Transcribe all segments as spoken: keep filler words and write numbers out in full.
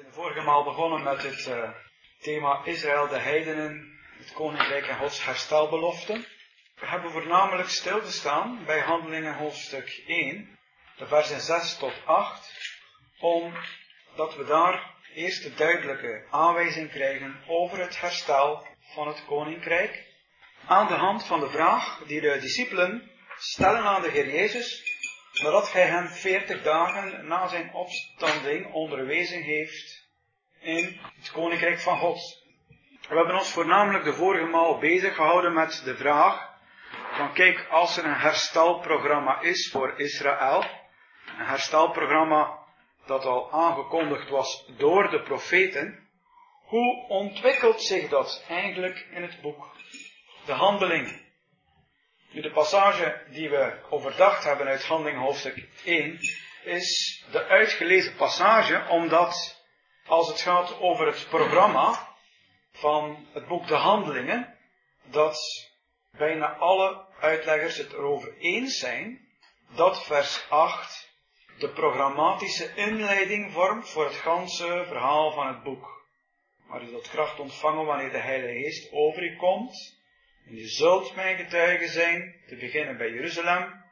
zijn de vorige maal begonnen met het uh, thema Israël, de heidenen, het koninkrijk en Gods herstelbeloften. We hebben voornamelijk stilgestaan bij Handelingen hoofdstuk één, de versen zes tot acht, omdat we daar eerst de duidelijke aanwijzing krijgen over het herstel van het koninkrijk, aan de hand van de vraag die de discipelen stellen aan de Heer Jezus, nadat hij hen veertig dagen na zijn opstanding onderwezen heeft in het koninkrijk van God. We hebben ons voornamelijk de vorige maal bezig gehouden met de vraag van kijk, als er een herstelprogramma is voor Israël, een herstelprogramma dat al aangekondigd was door de profeten, hoe ontwikkelt zich dat eigenlijk in het boek de Handelingen? Nu, de passage die we overdacht hebben uit Handelingen hoofdstuk één is de uitgelezen passage, omdat als het gaat over het programma van het boek De Handelingen, dat bijna alle uitleggers het erover eens zijn dat vers acht de programmatische inleiding vormt voor het ganse verhaal van het boek. Maar u zult kracht ontvangen wanneer de Heilige Geest over u komt. En u zult mijn getuige zijn, te beginnen bij Jeruzalem,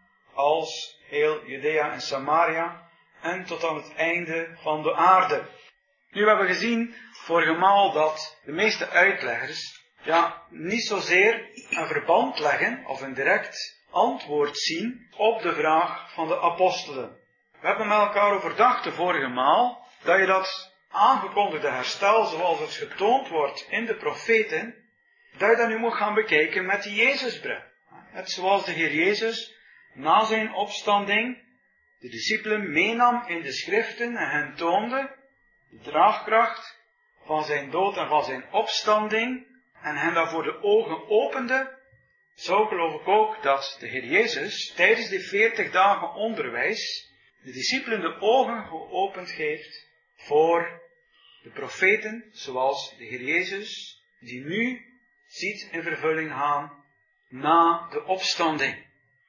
als heel Judea en Samaria, en tot aan het einde van de aarde. Nu hebben we gezien vorige maal dat de meeste uitleggers ja, niet zozeer een verband leggen of een direct antwoord zien op de vraag van de apostelen. We hebben met elkaar overdacht de vorige maal dat je dat aangekondigde herstel zoals het getoond wordt in de profeten, dat je dat nu moet gaan bekijken met die Jezusbril. Net zoals de Heer Jezus na zijn opstanding de discipelen meenam in de schriften en hen toonde de draagkracht van zijn dood en van zijn opstanding en hen daarvoor de ogen opende, zo geloof ik ook dat de Heer Jezus tijdens die veertig dagen onderwijs de discipelen de ogen geopend heeft voor de profeten zoals de Heer Jezus, die nu ziet in vervulling gaan na de opstanding.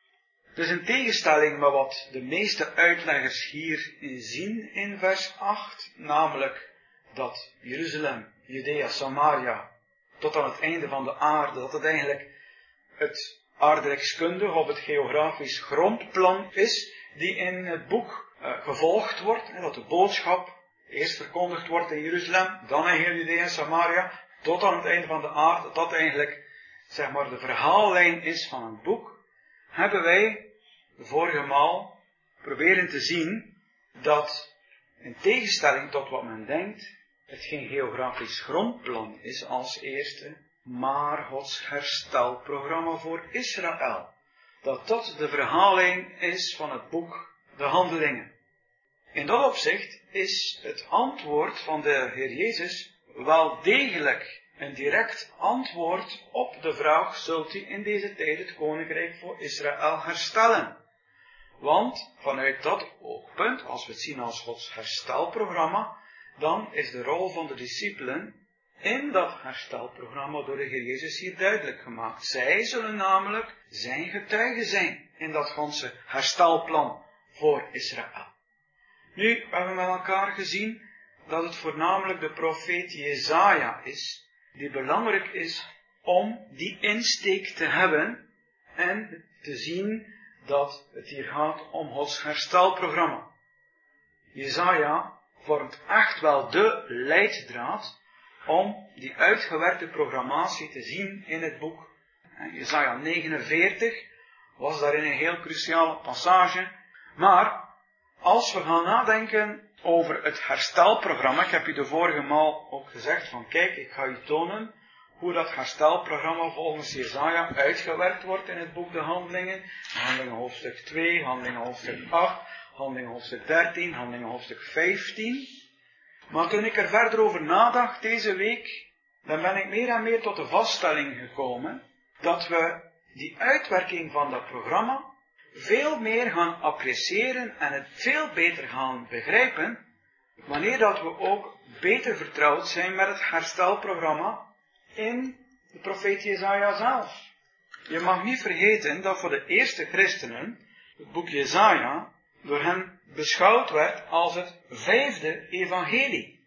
Dus in tegenstelling met wat de meeste uitleggers hier zien in vers acht, namelijk dat Jeruzalem, Judea, Samaria, tot aan het einde van de aarde, dat het eigenlijk het aardrijkskundig of het geografisch grondplan is, die in het boek uh, gevolgd wordt, en dat de boodschap eerst verkondigd wordt in Jeruzalem, dan in heel Judea en Samaria, tot aan het einde van de aarde, dat dat eigenlijk, zeg maar, de verhaallijn is van het boek, hebben wij de vorige maal proberen te zien dat, in tegenstelling tot wat men denkt, het geen geografisch grondplan is als eerste, maar Gods herstelprogramma voor Israël. Dat dat de verhaallijn is van het boek De Handelingen. In dat opzicht is het antwoord van de Heer Jezus wel degelijk een direct antwoord op de vraag: zult u in deze tijd het koninkrijk voor Israël herstellen? Want vanuit dat oogpunt, als we het zien als Gods herstelprogramma, dan is de rol van de discipelen in dat herstelprogramma door de Heer Jezus hier duidelijk gemaakt. Zij zullen namelijk zijn getuigen zijn in dat ganse herstelplan voor Israël. Nu, we hebben met elkaar gezien dat het voornamelijk de profeet Jesaja is, die belangrijk is om die insteek te hebben en te zien dat het hier gaat om Gods herstelprogramma. Jesaja vormt echt wel de leidraad om die uitgewerkte programmatie te zien in het boek. Jesaja negenenveertig was daarin een heel cruciale passage. Maar als we gaan nadenken over het herstelprogramma, ik heb u de vorige maal ook gezegd van kijk, ik ga u tonen hoe dat herstelprogramma volgens Jesaja uitgewerkt wordt in het boek De Handelingen. Handelingen hoofdstuk twee, Handelingen hoofdstuk acht, Handelingen hoofdstuk dertien, Handelingen hoofdstuk vijftien. Maar toen ik er verder over nadacht deze week, dan ben ik meer en meer tot de vaststelling gekomen dat we die uitwerking van dat programma veel meer gaan appreciëren en het veel beter gaan begrijpen wanneer dat we ook beter vertrouwd zijn met het herstelprogramma in de profeet Jesaja zelf. Je mag niet vergeten dat voor de eerste christenen het boek Jesaja door hen beschouwd werd als het vijfde evangelie.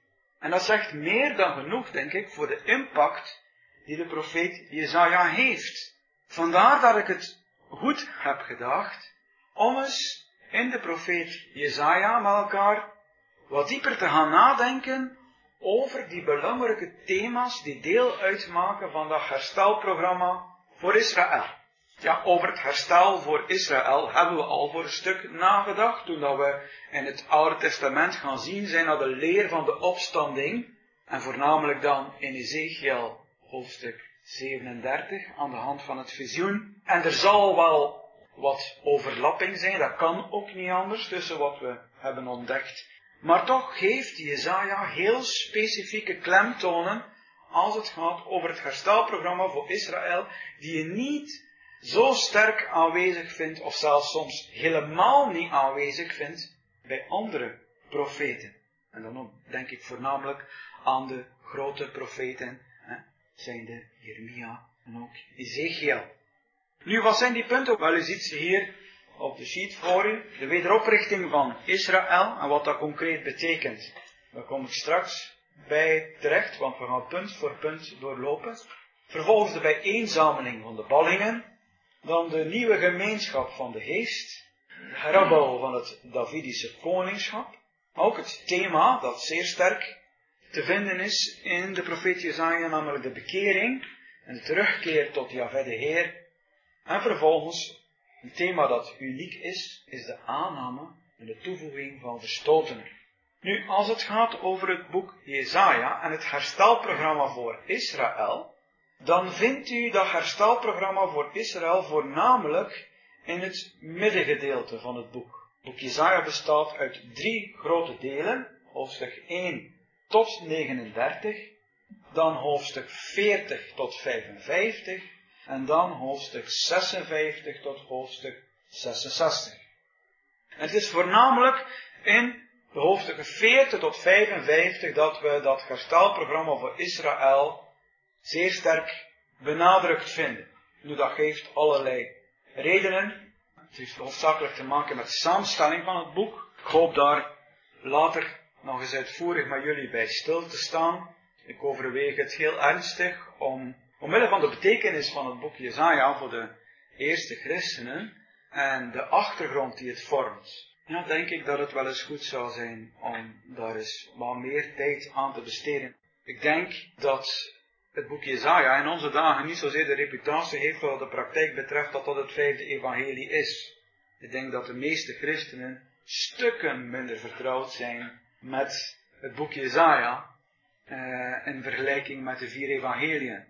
En dat zegt meer dan genoeg, denk ik, voor de impact die de profeet Jesaja heeft. Vandaar dat ik het goed heb gedacht om eens in de profeet Jesaja met elkaar wat dieper te gaan nadenken over die belangrijke thema's die deel uitmaken van dat herstelprogramma voor Israël. Ja, over het herstel voor Israël hebben we al voor een stuk nagedacht toen dat we in het Oude Testament gaan zien zijn naar de leer van de opstanding en voornamelijk dan in Ezekiel hoofdstuk zevenendertig aan de hand van het visioen. En er zal wel wat overlapping zijn, dat kan ook niet anders tussen wat we hebben ontdekt. Maar toch geeft Jesaja heel specifieke klemtonen als het gaat over het herstelprogramma voor Israël, die je niet zo sterk aanwezig vindt, of zelfs soms helemaal niet aanwezig vindt, bij andere profeten. En dan denk ik voornamelijk aan de grote profeten, hè, zijn de Jeremia en ook Ezekiel. Nu, wat zijn die punten? Wel, u ziet ze hier op de sheet voor u. De wederoprichting van Israël en wat dat concreet betekent. Daar kom ik straks bij terecht, want we gaan punt voor punt doorlopen. Vervolgens de bijeenzameling van de ballingen. Dan de nieuwe gemeenschap van de geest. De heropbouw van het Davidische koningschap. Ook het thema dat zeer sterk te vinden is in de profeet Jesaja, namelijk de bekering en de terugkeer tot Jahwe de Heer. En vervolgens een thema dat uniek is, is de aanname en de toevoeging van verstotenen. Nu, als het gaat over het boek Jesaja en het herstelprogramma voor Israël, dan vindt u dat herstelprogramma voor Israël voornamelijk in het middengedeelte van het boek. Het boek Jesaja bestaat uit drie grote delen, hoofdstuk één tot negenendertig, dan hoofdstuk veertig tot vijfenvijftig, en dan hoofdstuk zesenvijftig tot hoofdstuk zesenzestig. En het is voornamelijk in de hoofdstukken veertig tot vijfenvijftig dat we dat herstelprogramma voor Israël zeer sterk benadrukt vinden. Nu, dat geeft allerlei redenen. Het heeft hoofdzakelijk te maken met de samenstelling van het boek. Ik hoop daar later nog eens uitvoerig met jullie bij stil te staan. Ik overweeg het heel ernstig om omwille van de betekenis van het boek Jesaja voor de eerste christenen en de achtergrond die het vormt, ja, denk ik dat het wel eens goed zou zijn om daar eens wat meer tijd aan te besteden. Ik denk dat het boek Jesaja in onze dagen niet zozeer de reputatie heeft wat de praktijk betreft dat dat het vijfde evangelie is. Ik denk dat de meeste christenen stukken minder vertrouwd zijn met het boek Jesaja eh, in vergelijking met de vier evangeliën.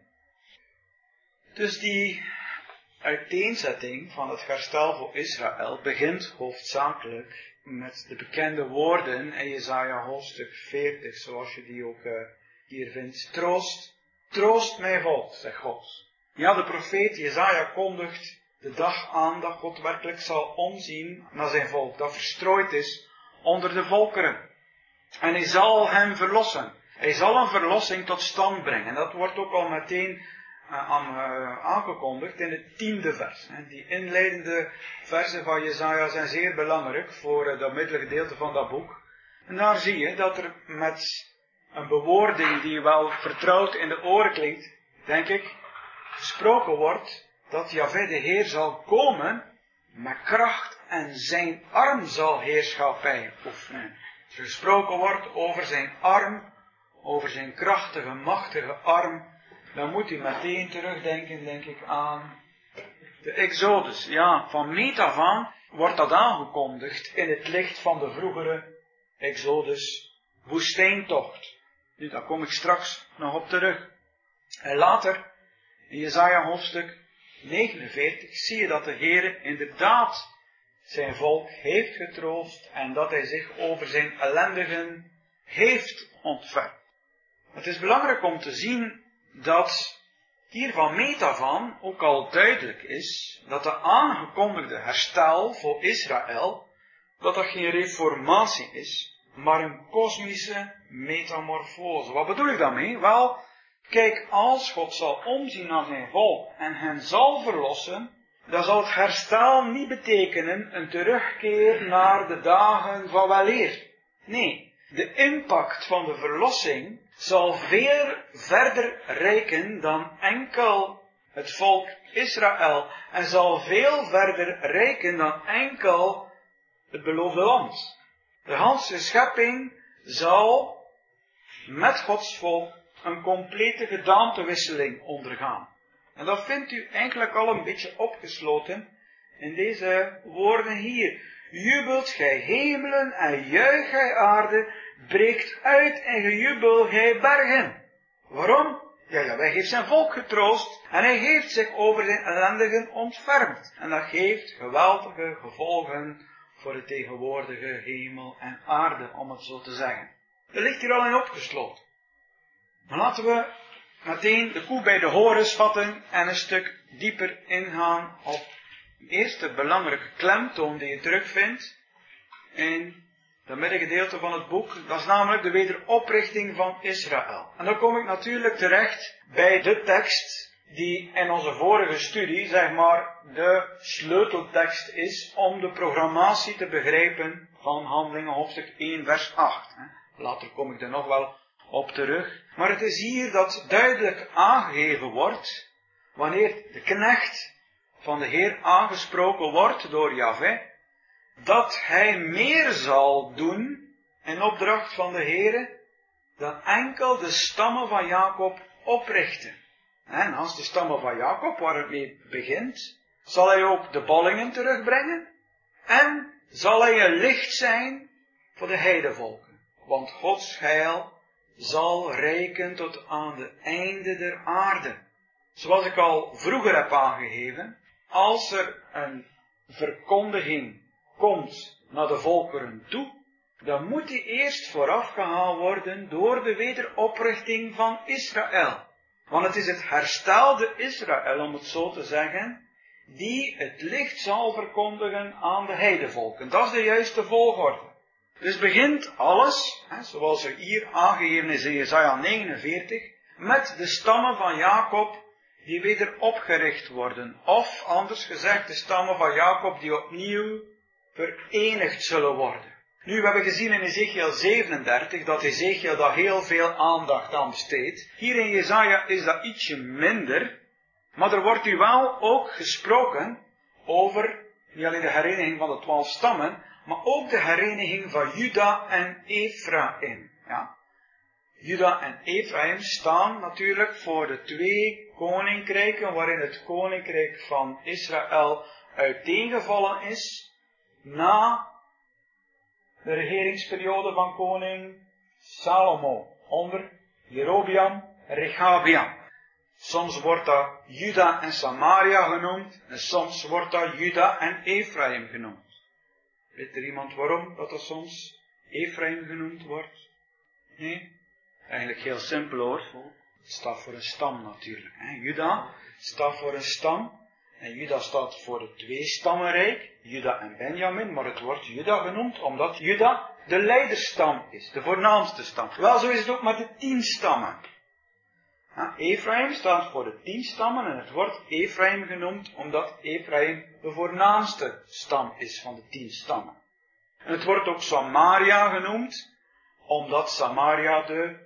Dus die uiteenzetting van het herstel voor Israël begint hoofdzakelijk met de bekende woorden in Jesaja hoofdstuk veertig, zoals je die ook uh, hier vindt. Troost, troost mijn volk, zegt God. Ja, de profeet Jesaja kondigt de dag aan dat God werkelijk zal omzien naar zijn volk, dat verstrooid is onder de volkeren. En hij zal hem verlossen. Hij zal een verlossing tot stand brengen. En dat wordt ook al meteen Uh, aan, uh, aangekondigd in het tiende vers. En die inleidende versen van Jesaja zijn zeer belangrijk voor uh, dat middelgedeelte van dat boek. En daar zie je dat er met een bewoording die wel vertrouwd in de oren klinkt, denk ik, gesproken wordt dat Jahwe de Heer zal komen met kracht en zijn arm zal heerschappij oefenen. Als er gesproken wordt over zijn arm, over zijn krachtige, machtige arm, dan moet u meteen terugdenken, denk ik, aan de Exodus. Ja, van meet af aan wordt dat aangekondigd in het licht van de vroegere Exodus woestijntocht. Nu, daar kom ik straks nog op terug. En later, in Jesaja hoofdstuk negenenveertig, zie je dat de Heer inderdaad zijn volk heeft getroost en dat hij zich over zijn ellendigen heeft ontfermd. Het is belangrijk om te zien dat hier van meet af aan ook al duidelijk is dat de aangekondigde herstel voor Israël, dat dat geen reformatie is, maar een kosmische metamorfose. Wat bedoel ik daarmee? Wel, kijk, als God zal omzien naar zijn volk en hen zal verlossen, dan zal het herstel niet betekenen een terugkeer naar de dagen van weleer. Nee, de impact van de verlossing zal veel verder reiken dan enkel het volk Israël. En zal veel verder reiken dan enkel het beloofde land. De hele schepping zal met Gods volk een complete gedaantewisseling ondergaan. En dat vindt u eigenlijk al een beetje opgesloten in deze woorden hier. Jubelt gij hemelen en juich gij aarde, breekt uit en gejubel gij bergen. Waarom? Ja, ja, hij heeft zijn volk getroost en hij heeft zich over zijn ellendigen ontfermd. En dat geeft geweldige gevolgen voor de tegenwoordige hemel en aarde, om het zo te zeggen. Er ligt hier al in opgesloten. Maar laten we meteen de koe bij de horens vatten en een stuk dieper ingaan op de eerste belangrijke klemtoon die je terugvindt in het middengedeelte van het boek. Dat is namelijk de wederoprichting van Israël. En dan kom ik natuurlijk terecht bij de tekst die in onze vorige studie, zeg maar, de sleuteltekst is om de programmatie te begrijpen van Handelingen hoofdstuk één vers acht. Later kom ik er nog wel op terug. Maar het is hier dat duidelijk aangegeven wordt, wanneer de knecht van de Heer aangesproken wordt door Jahwe, dat hij meer zal doen in opdracht van de Heer dan enkel de stammen van Jacob oprichten. En als de stammen van Jacob, waar het mee begint, zal hij ook de ballingen terugbrengen en zal hij een licht zijn voor de heidevolken. Want Gods heil zal reiken tot aan de einde der aarde. Zoals ik al vroeger heb aangegeven, als er een verkondiging komt naar de volkeren toe, dan moet die eerst voorafgehaald worden door de wederoprichting van Israël. Want het is het herstelde Israël, om het zo te zeggen, die het licht zal verkondigen aan de heidevolken. Dat is de juiste volgorde. Dus begint alles, hè, zoals er hier aangegeven is in Jesaja negenenveertig, met de stammen van Jacob die weder opgericht worden. Of, anders gezegd, de stammen van Jacob die opnieuw verenigd zullen worden. Nu, we hebben gezien in Ezekiel zevenendertig dat Ezekiel daar heel veel aandacht aan besteedt. Hier in Jesaja is dat ietsje minder, maar er wordt u wel ook gesproken over niet alleen de hereniging van de twaalf stammen, maar ook de hereniging van Juda en Ephraim. Ja? Juda en Ephraim staan natuurlijk voor de twee koninkrijken waarin het koninkrijk van Israël uiteengevallen is na de regeringsperiode van koning Salomo onder Jerobeam en Rechabeam. Soms wordt dat Juda en Samaria genoemd en soms wordt dat Juda en Ephraim genoemd. Weet er iemand waarom dat dat soms Ephraim genoemd wordt? Nee? Eigenlijk heel simpel hoor. Het staat voor een stam natuurlijk. Hè? Juda staat voor een stam. En Juda staat voor het tweestammenrijk. Juda en Benjamin. Maar het wordt Juda genoemd omdat Juda de leiderstam is. De voornaamste stam. Wel, zo is het ook met de tien stammen. Ja, Ephraim staat voor de tien stammen. En het wordt Ephraim genoemd omdat Ephraim de voornaamste stam is van de tien stammen. En het wordt ook Samaria genoemd omdat Samaria de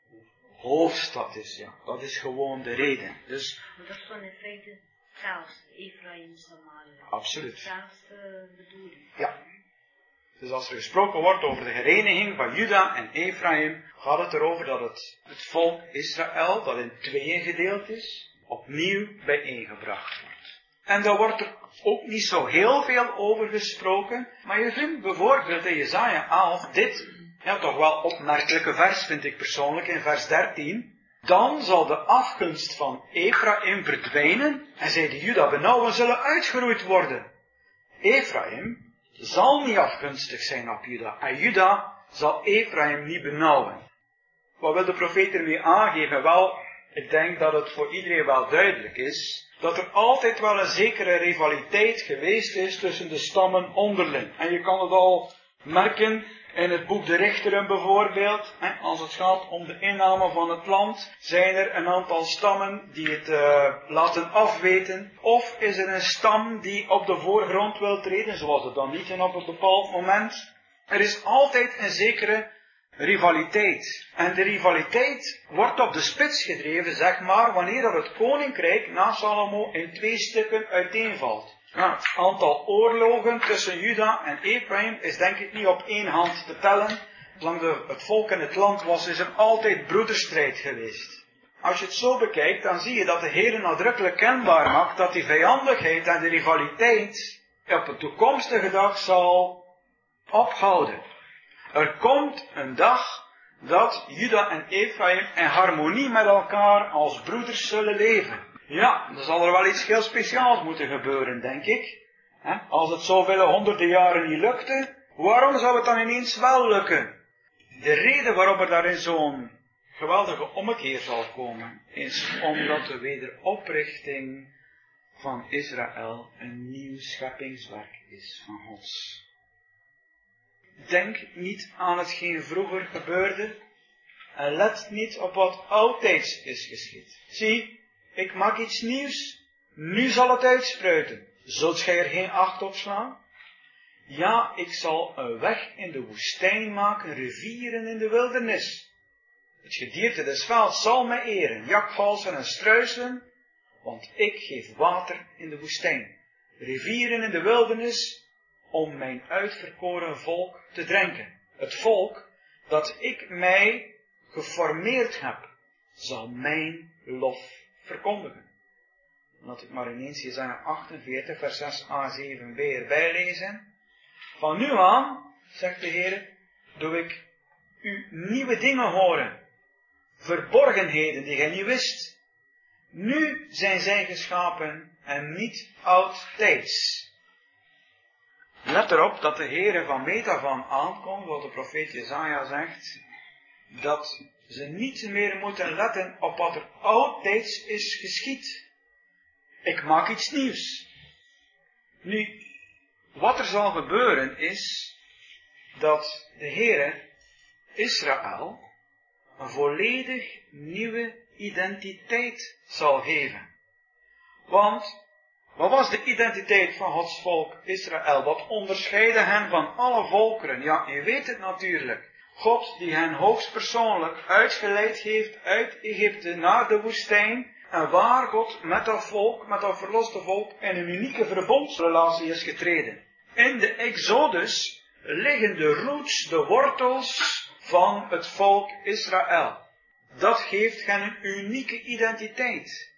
hoofdstad is, ja. Dat is gewoon de reden. Dus, maar dat is gewoon in feite hetzelfde, Ephraim en Samaria. Absoluut. Hetzelfde bedoeling. Ja. Dus als er gesproken wordt over de hereniging van Juda en Ephraim, gaat het erover dat het, het volk Israël, dat in tweeën gedeeld is, opnieuw bijeengebracht wordt. En daar wordt er ook niet zo heel veel over gesproken, maar je vindt bijvoorbeeld in Jesaja elf dit, ja toch wel opmerkelijke vers vind ik persoonlijk, in vers dertien. Dan zal de afgunst van Ephraim verdwijnen en zij die Juda benauwen zullen uitgeroeid worden. Ephraim zal niet afgunstig zijn op Juda en Juda zal Ephraim niet benauwen. Wat wil de profeet ermee aangeven? Wel, ik denk dat het voor iedereen wel duidelijk is dat er altijd wel een zekere rivaliteit geweest is tussen de stammen onderling. En je kan het al merken in het boek De Richteren bijvoorbeeld. Als het gaat om de inname van het land, zijn er een aantal stammen die het uh, laten afweten. Of is er een stam die op de voorgrond wil treden, zoals het dan niet en op een bepaald moment. Er is altijd een zekere rivaliteit. En de rivaliteit wordt op de spits gedreven, zeg maar, wanneer dat het koninkrijk na Salomo in twee stukken uiteenvalt. Ja, het aantal oorlogen tussen Juda en Ephraim is denk ik niet op één hand te tellen. Zolang de, het volk in het land was, is er altijd broederstrijd geweest. Als je het zo bekijkt, dan zie je dat de Heer nadrukkelijk kenbaar maakt dat die vijandigheid en de rivaliteit op een toekomstige dag zal ophouden. Er komt een dag dat Juda en Ephraim in harmonie met elkaar als broeders zullen leven. Ja, dan zal er wel iets heel speciaals moeten gebeuren, denk ik. Als het zoveel honderden jaren niet lukte, waarom zou het dan ineens wel lukken? De reden waarom er daarin zo'n geweldige ommekeer zal komen, is omdat de wederoprichting van Israël een nieuw scheppingswerk is van Gods. Denk niet aan hetgeen vroeger gebeurde en let niet op wat oudtijds is geschied. Zie, ik maak iets nieuws, nu zal het uitspruiten. Zult gij er geen acht op slaan? Ja, ik zal een weg in de woestijn maken, rivieren in de wildernis. Het gedierte des velds zal mij eren, jakhalzen en struisen, want ik geef water in de woestijn, rivieren in de wildernis, om mijn uitverkoren volk te drenken. Het volk dat ik mij geformeerd heb, zal mijn lof verkondigen. Laat ik maar ineens Jesaja achtenveertig, vers zes a zeven b erbij lezen. Van nu aan, zegt de Heer, doe ik u nieuwe dingen horen. Verborgenheden die gij niet wist. Nu zijn zij geschapen en niet oudtijds. Let erop dat de Heer van meet af aan aankomt, wat de profeet Jesaja zegt, dat ze niet meer moeten letten op wat er oudtijds is geschied. Ik maak iets nieuws. Nu, wat er zal gebeuren is dat de Heere Israël een volledig nieuwe identiteit zal geven. Want, wat was de identiteit van Gods volk Israël? Wat onderscheidde hen van alle volkeren? Ja, je weet het natuurlijk. God die hen hoogstpersoonlijk uitgeleid heeft uit Egypte naar de woestijn. En waar God met dat volk, met dat verloste volk, in een unieke verbondsrelatie is getreden. In de Exodus liggen de roots, de wortels van het volk Israël. Dat geeft hen een unieke identiteit.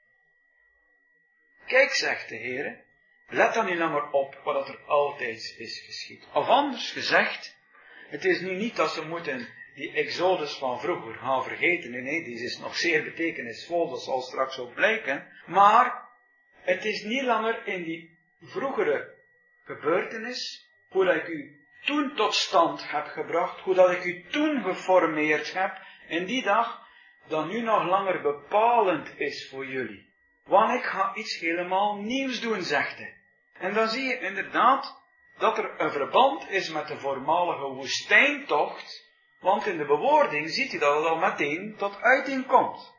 Kijk, zegt de Heer, let dan niet langer op wat er altijd is geschied. Of anders gezegd, het is nu niet dat ze moeten die Exodus van vroeger gaan vergeten. Nee, nee, die is nog zeer betekenisvol, dat zal straks ook blijken. Maar het is niet langer in die vroegere gebeurtenis, hoe dat ik u toen tot stand heb gebracht, hoe dat ik u toen geformeerd heb, in die dag, dat nu nog langer bepalend is voor jullie. Want ik ga iets helemaal nieuws doen, zegt hij. En dan zie je inderdaad dat er een verband is met de voormalige woestijntocht, want in de bewoording ziet hij dat het al meteen tot uiting komt.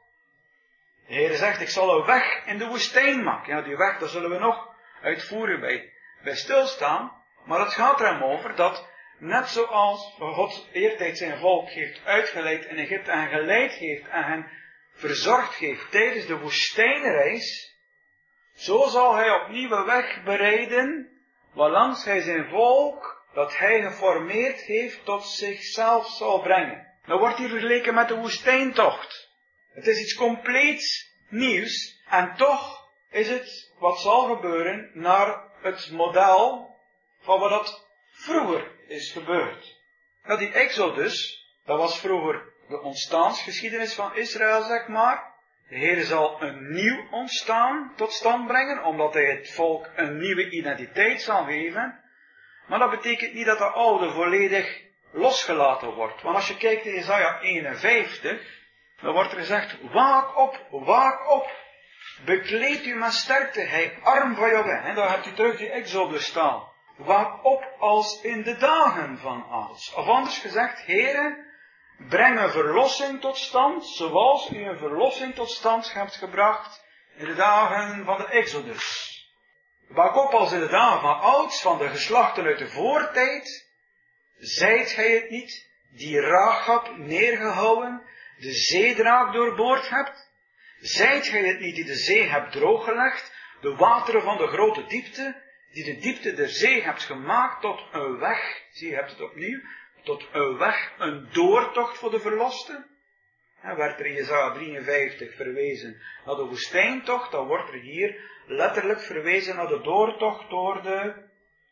De Heer zegt, ik zal een weg in de woestijn maken. Ja, die weg, daar zullen we nog uitvoeren bij, bij stilstaan. Maar het gaat er hem over dat, net zoals God eertijds zijn volk heeft uitgeleid in Egypte en geleid heeft en hen verzorgd heeft tijdens de woestijnreis, zo zal hij opnieuw een weg bereiden, waarlangs hij zijn volk, dat hij geformeerd heeft, tot zichzelf zal brengen. Dan wordt hier vergeleken met de woestijntocht. Het is iets compleet nieuws, en toch is het wat zal gebeuren naar het model van wat dat vroeger is gebeurd. Nou, die Exodus, dat was vroeger de ontstaansgeschiedenis van Israël, zeg maar. De Heer zal een nieuw ontstaan tot stand brengen, omdat hij het volk een nieuwe identiteit zal geven. Maar dat betekent niet dat de oude volledig losgelaten wordt. Want als je kijkt in Jesaja eenenvijftig, dan wordt er gezegd, waak op, waak op. Bekleed u met sterkte, hij arm van jou weg. En dan hebt u terug die Exodus staan. Waak op als in de dagen van ouds. Of anders gezegd, Heere, breng een verlossing tot stand, zoals u een verlossing tot stand hebt gebracht in de dagen van de Exodus. Waak op als in de dagen van ouds, van de geslachten uit de voortijd. Zijt gij het niet, die Rahab neergehouden, de zeedraak doorboord hebt? Zijt gij het niet die de zee hebt drooggelegd, de wateren van de grote diepte, die de diepte der zee hebt gemaakt tot een weg, zie je hebt het opnieuw, tot een weg, een doortocht voor de verlosten? En werd er in Jesaja drieënvijftig verwezen naar de woestijntocht, dan wordt er hier letterlijk verwezen naar de doortocht door de,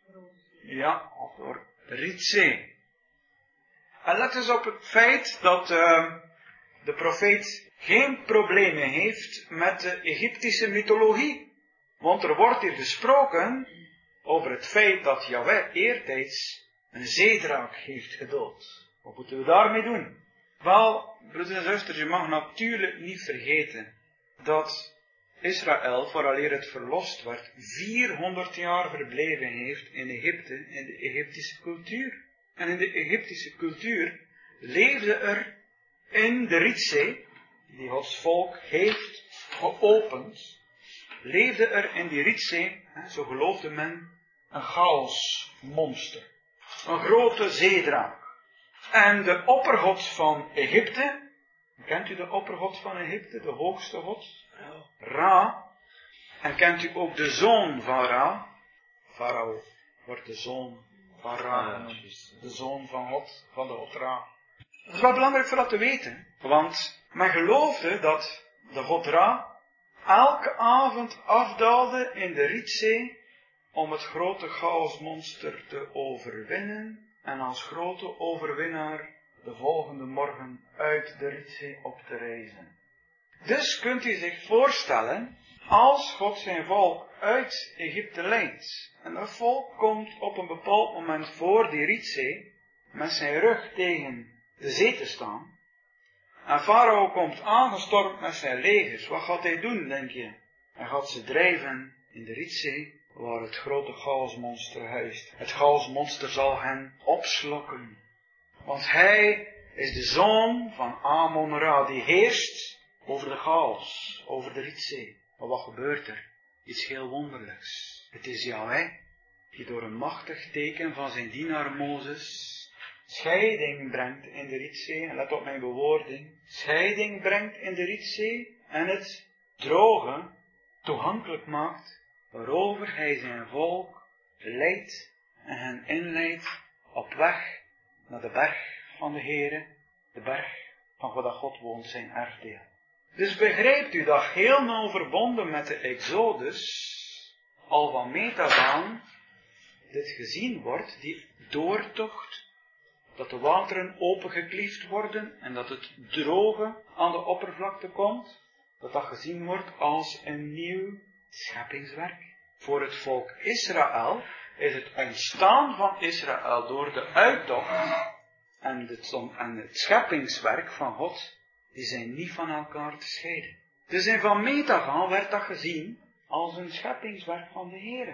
ja, of door de Rietzee. En let eens op het feit dat uh, de profeet geen problemen heeft met de Egyptische mythologie. Want er wordt hier gesproken over het feit dat Yahweh eertijds een zeedraak heeft gedood. Wat moeten we daarmee doen? Wel, broeders en zusters, je mag natuurlijk niet vergeten dat Israël, vooraleer het verlost werd, vierhonderd jaar verbleven heeft in Egypte, in de Egyptische cultuur. En in de Egyptische cultuur leefde er in de Rietzee, die Gods volk heeft geopend, leefde er in die Rietzee, zo geloofde men, een chaosmonster. Een grote zeedraak. En de oppergod van Egypte, kent u de oppergod van Egypte, de hoogste god? Ra. En kent u ook de zoon van Ra? Farao wordt de zoon van Ra genoemd. De zoon van God, van de god Ra. Dat is wel belangrijk voor dat te weten. Want men geloofde dat de god Ra elke avond afdaalde in de Rietzee om het grote chaosmonster te overwinnen. En als grote overwinnaar de volgende morgen uit de Rietzee op te reizen. Dus kunt u zich voorstellen, als God zijn volk uit Egypte leidt, en dat volk komt op een bepaald moment voor die Rietzee, met zijn rug tegen de zee te staan, en Farao komt aangestormd met zijn legers, wat gaat hij doen, denk je? Hij gaat ze drijven in de Rietzee, waar het grote chaosmonster huist. Het chaosmonster zal hen opslokken. Want hij is de zoon van Amon-Ra, die heerst over de chaos, over de Rietzee. Maar wat gebeurt er? Iets heel wonderlijks. Het is Yahweh die door een machtig teken van zijn dienaar Mozes scheiding brengt in de Rietzee. En let op mijn bewoording. Scheiding brengt in de Rietzee en het droge toegankelijk maakt, waarover hij zijn volk leidt en hen inleidt op weg naar de berg van de Heere, de berg van waar God woont, zijn erfdeel. Dus begrijpt u dat heel nauw verbonden met de Exodus, al van meet af aan, dit gezien wordt, die doortocht, dat de wateren opengekliefd worden en dat het droge aan de oppervlakte komt, dat dat gezien wordt als een nieuw scheppingswerk. Voor het volk Israël is het ontstaan van Israël door de uittocht en het, en het scheppingswerk van God, die zijn niet van elkaar te scheiden. Dus in van meet af aan werd dat gezien als een scheppingswerk van de Heere.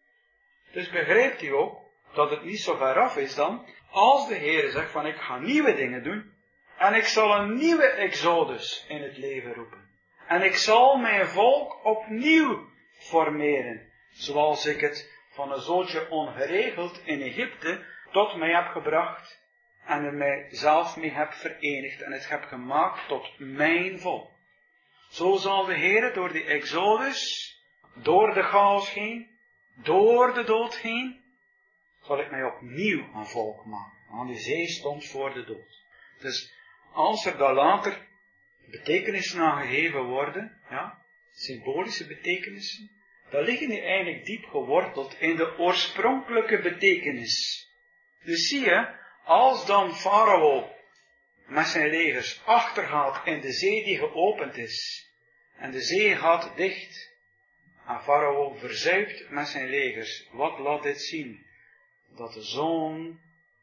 Dus begrijpt u ook dat het niet zo ver af is dan, als de Heere zegt van ik ga nieuwe dingen doen, en ik zal een nieuwe Exodus in het leven roepen. En ik zal mijn volk opnieuw formeren, zoals ik het van een zootje ongeregeld in Egypte tot mij heb gebracht en er mij zelf mee heb verenigd en het heb gemaakt tot mijn volk. Zo zal de Heere door die Exodus, door de chaos heen, door de dood heen, zal ik mij opnieuw een volk maken. Aan die zee stond voor de dood. Dus als er dan later betekenissen aan gegeven worden, ja, symbolische betekenissen, dan liggen die eigenlijk diep geworteld in de oorspronkelijke betekenis. Dus zie je, als dan Farao met zijn legers achtergaat in de zee die geopend is, en de zee gaat dicht, en Farao verzuipt met zijn legers, wat laat dit zien? Dat de zoon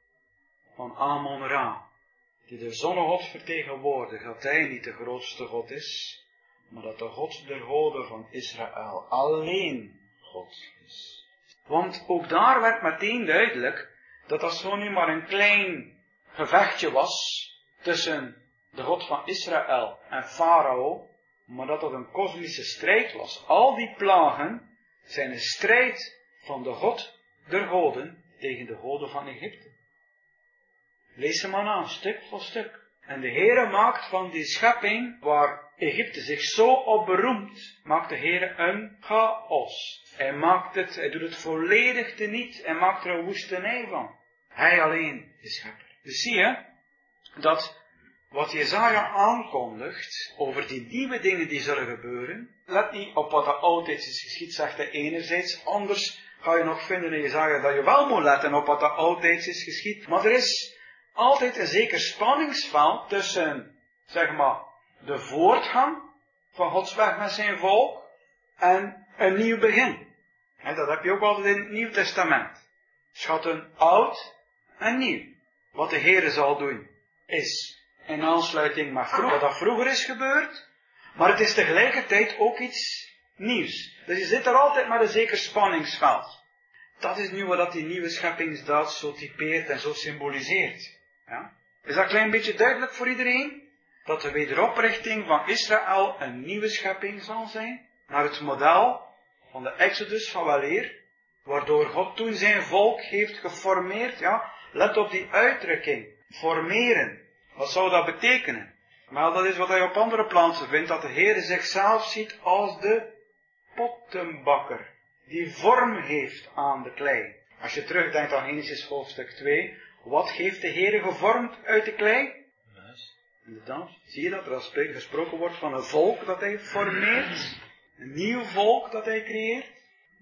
van Amon-Ra, die de zonnegod vertegenwoordigt, dat hij niet de grootste God is, maar dat de God der goden van Israël alleen God is. Want ook daar werd meteen duidelijk dat dat zo niet maar een klein gevechtje was tussen de God van Israël en Farao, maar dat dat een kosmische strijd was. Al die plagen zijn een strijd van de God der goden tegen de goden van Egypte. Lees ze maar na, stuk voor stuk. En de Heere maakt van die schepping, waar Egypte zich zo op beroemt, maakt de Heere een chaos. Hij maakt het, hij doet het volledig teniet en maakt er een woestenij van. Hij alleen is schepper. Dus zie je, dat wat Jesaja aankondigt over die nieuwe dingen die zullen gebeuren, let niet op wat de oudtijds is geschied, zegt hij enerzijds, anders ga je nog vinden in Jesaja dat je wel moet letten op wat de oudtijds is geschied. Maar er is altijd een zeker spanningsveld tussen, zeg maar, de voortgang van Gods weg met zijn volk en een nieuw begin. En dat heb je ook altijd in het Nieuw Testament. Schatten oud en nieuw. Wat de Heere zal doen, is in aansluiting met wat dat vroeger is gebeurd, maar het is tegelijkertijd ook iets nieuws. Dus je zit er altijd met een zeker spanningsveld. Dat is nu wat die nieuwe scheppingsdaad zo typeert en zo symboliseert. Ja? Is dat een klein beetje duidelijk voor iedereen? Dat de wederoprichting van Israël een nieuwe schepping zal zijn, naar het model van de Exodus van weleer, waardoor God toen zijn volk heeft geformeerd. Ja? Let op die uitdrukking, formeren. Wat zou dat betekenen? Maar dat is wat hij op andere plaatsen vindt, dat de Heer zichzelf ziet als de pottenbakker, die vorm heeft aan de klei. Als je terugdenkt aan Genesis hoofdstuk twee, wat heeft de Heer gevormd uit de klei? Inderdaad, zie je dat er als gesproken wordt van een volk dat hij formeert, een nieuw volk dat hij creëert.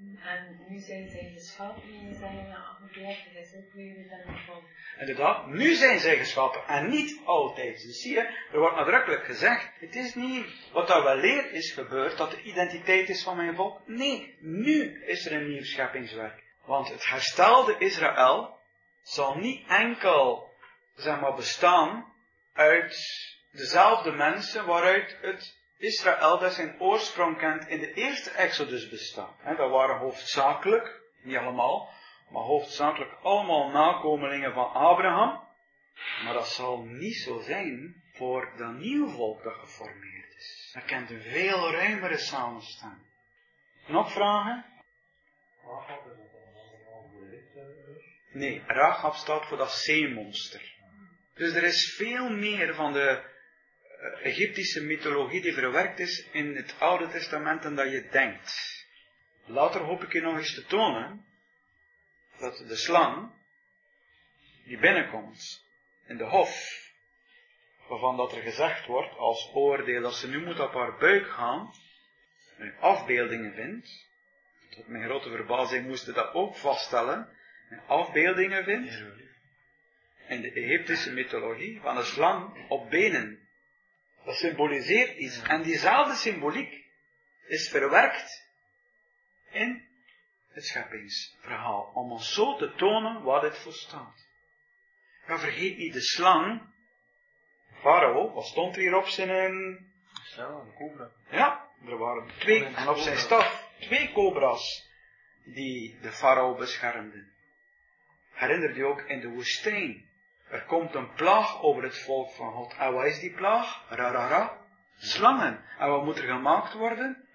En nu zijn zij geschapen en zijn achtendertig, is ook weer dan gevonden. Inderdaad, nu zijn zij geschapen en niet altijd. Dus zie je, er wordt nadrukkelijk gezegd, het is niet wat dat wel leer is gebeurd, dat de identiteit is van mijn volk. Nee, nu is er een nieuw scheppingswerk. Want het herstelde Israël zal niet enkel, zeg maar, bestaan uit dezelfde mensen waaruit het Israël dat zijn oorsprong kent in de eerste Exodus bestaat. He, dat waren hoofdzakelijk, niet allemaal, maar hoofdzakelijk allemaal nakomelingen van Abraham. Maar dat zal niet zo zijn voor dat nieuw volk dat geformeerd is. Dat kent een veel ruimere samenstelling. Nog vragen? Nee, Rahab staat voor dat zeemonster. Dus er is veel meer van de Egyptische mythologie die verwerkt is in het Oude Testament dan dat je denkt. Later hoop ik je nog eens te tonen dat de slang die binnenkomt in de hof, waarvan dat er gezegd wordt als oordeel dat ze nu moet op haar buik gaan, en afbeeldingen vindt, tot mijn grote verbazing moesten dat ook vaststellen, en afbeeldingen vindt in de Egyptische mythologie van een slang op benen. Dat symboliseert iets. En diezelfde symboliek is verwerkt in het scheppingsverhaal. Om ons zo te tonen wat het voor staat. Ja, vergeet niet de slang. Farao, wat stond er hier op zijn... Ja, een cobra. Ja, er waren twee. En op zijn staf twee cobra's die de farao beschermden. Herinner je ook in de woestijn. Er komt een plaag over het volk van God. En wat is die plaag? Ra, ra, ra. Slangen. En wat moet er gemaakt worden?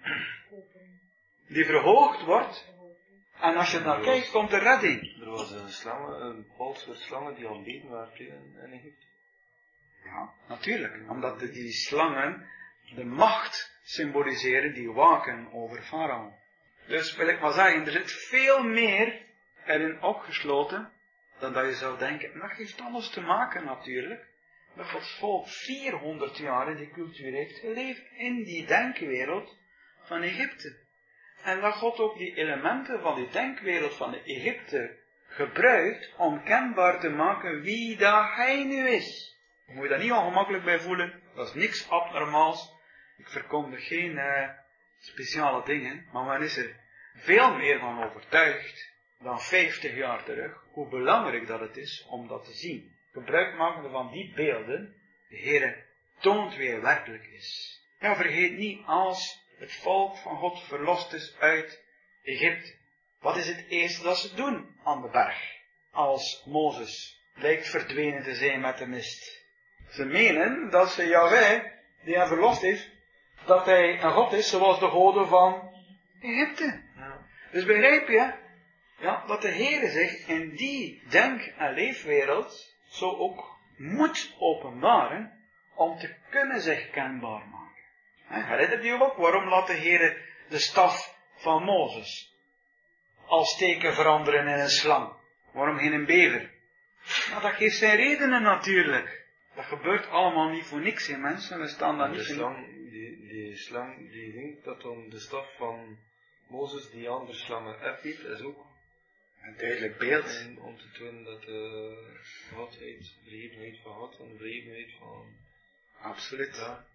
Die verhoogd wordt. En als je naar kijkt, komt er redding. Er was een slangen, een bepaald soort slangen die aanbeden waren in, in Egypte. Ja, natuurlijk. Omdat de, die slangen de macht symboliseren die waken over Farao. Dus wil ik maar zeggen, er zit veel meer erin opgesloten dan dat je zou denken. En dat heeft alles te maken natuurlijk met Gods volk vierhonderd jaar in die cultuur heeft geleefd in die denkwereld van Egypte. En dat God ook die elementen van die denkwereld van de Egypte gebruikt om kenbaar te maken wie dat hij nu is. Je moet je daar niet ongemakkelijk bij voelen. Dat is niks abnormaals. Ik verkondig geen uh, speciale dingen, maar men is er veel meer van overtuigd dan vijftig jaar terug, hoe belangrijk dat het is om dat te zien. Gebruik maken van die beelden, de Heere toont wie hij werkelijk is. Ja, vergeet niet, als het volk van God verlost is uit Egypte, wat is het eerste dat ze doen aan de berg? Als Mozes lijkt verdwenen te zijn met de mist. Ze menen dat ze Yahweh, die hen verlost heeft, dat hij een God is zoals de goden van Egypte. Ja. Dus begrijp je, ja, dat de Heere zich in die denk- en leefwereld zo ook moet openbaren om te kunnen zich kenbaar maken. Herinnert u ook waarom laat de Heer de staf van Mozes als teken veranderen in een slang? Waarom geen een bever? Nou, dat geeft zijn redenen natuurlijk. Dat gebeurt allemaal niet voor niks in mensen. We staan daar De niet slang, die, die slang die denkt dat dan de staf van Mozes die andere slangen afbiedt, is ook een duidelijk beeld. En om te tonen dat de Godheid, de verhevenheid van God en de verhevenheid van... Absoluut. Ja.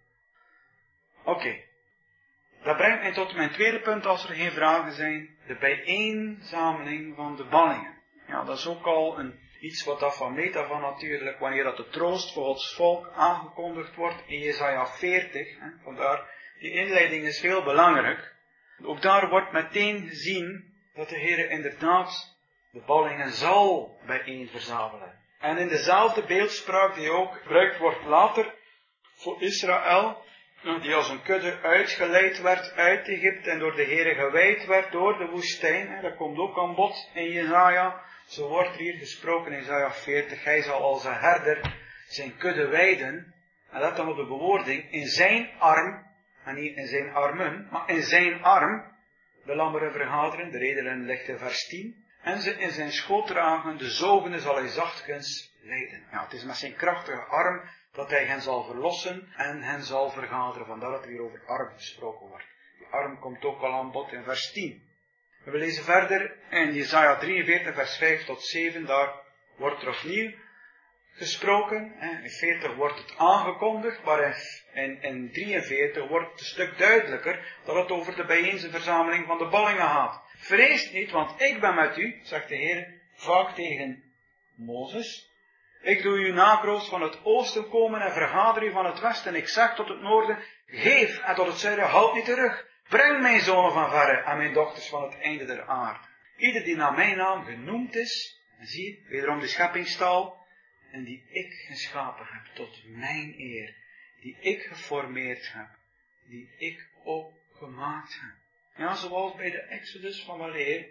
Oké. Okay. Dat brengt mij tot mijn tweede punt als er geen vragen zijn. De bijeenzameling van de ballingen. Ja, dat is ook al een, iets wat dat van meet af natuurlijk, wanneer dat de troost voor Gods volk aangekondigd wordt in Jesaja veertig. Hè, vandaar, die inleiding is heel belangrijk. Ook daar wordt meteen gezien dat de Heer inderdaad de ballingen zal bijeen verzamelen. En in dezelfde beeldspraak die ook gebruikt wordt later voor Israël, die als een kudde uitgeleid werd uit Egypte en door de Heer gewijd werd door de woestijn. Dat komt ook aan bod in Jesaja. Zo wordt er hier gesproken in Jesaja veertig. Hij zal als een herder zijn kudde weiden. En let dan op de bewoording. In zijn arm, en niet in zijn armen, maar in zijn arm de lammeren vergaderen. De redenen ligt in vers tien. En ze in zijn schoot dragen, de zogenen zal hij zachtkens leiden. Ja, het is met zijn krachtige arm dat hij hen zal verlossen en hen zal vergaderen. Vandaar dat er hier over arm gesproken wordt. Die arm komt ook al aan bod in vers tien. We lezen verder in Jesaja drieënveertig vers vijf tot zeven. Daar wordt er opnieuw gesproken. In veertig wordt het aangekondigd, maar in, in drieënveertig wordt het een stuk duidelijker dat het over de bijeenverzameling van de ballingen gaat. Vrees niet, want ik ben met u, zegt de Heer vaak tegen Mozes. Ik doe u nakroost van het oosten komen en vergader u van het westen. Ik zeg tot het noorden, geef, en tot het zuiden, houd niet terug. Breng mijn zonen van verre en mijn dochters van het einde der aarde. Ieder die naar mijn naam genoemd is, en zie, wederom de scheppingstaal, en die ik geschapen heb tot mijn eer, die ik geformeerd heb, die ik ook gemaakt heb. Ja, zoals bij de Exodus van weleer,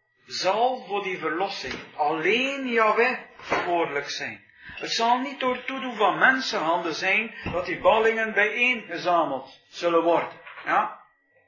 zal voor die verlossing alleen Yahweh verantwoordelijk zijn. Het zal niet door toedoen van mensenhanden zijn dat die ballingen bijeengezameld zullen worden. Ja?